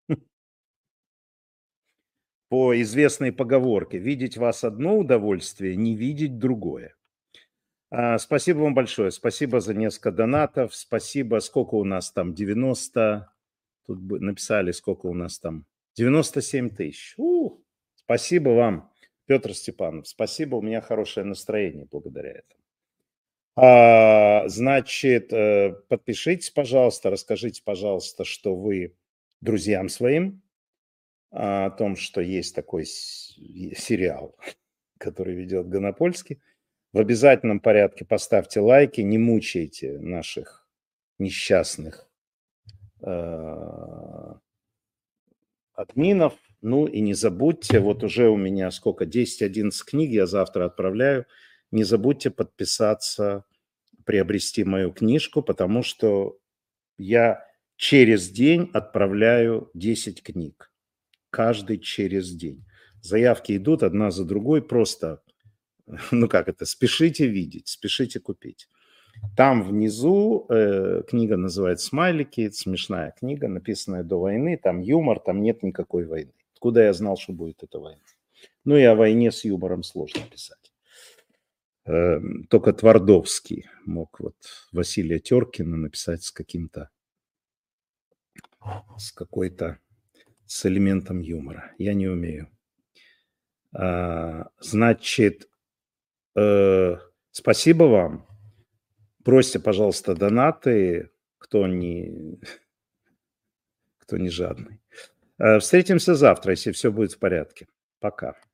По известной поговорке, видеть вас одно удовольствие, не видеть другое. А, спасибо вам большое, спасибо за несколько донатов, спасибо, сколько у нас там, девяносто, тут написали, сколько у нас там, девяносто семь тысяч. У, спасибо вам, Петр Степанов, спасибо, у меня хорошее настроение благодаря этому. А, значит, подпишитесь, пожалуйста, расскажите, пожалуйста, что вы друзьям своим о том, что есть такой сериал, который ведет Гонопольский. В обязательном порядке поставьте лайки, не мучайте наших несчастных э, админов. Ну и не забудьте, вот уже у меня сколько, десять-одиннадцать книг я завтра отправляю. Не забудьте подписаться, приобрести мою книжку, потому что я через день отправляю десять книг. Каждый через день. Заявки идут одна за другой, просто, ну как это, спешите видеть, спешите купить. Там внизу э, книга называется «Смайлики», это смешная книга, написанная до войны, там юмор, там нет никакой войны. Откуда я знал, что будет эта война? Ну и о войне с юмором сложно писать. Э, только Твардовский мог вот Василия Теркина написать с каким-то, с какой-то с элементом юмора. Я не умею. А, значит, э, спасибо вам. Бросьте, пожалуйста, донаты, кто не, кто не жадный. Э, встретимся завтра, если все будет в порядке. Пока.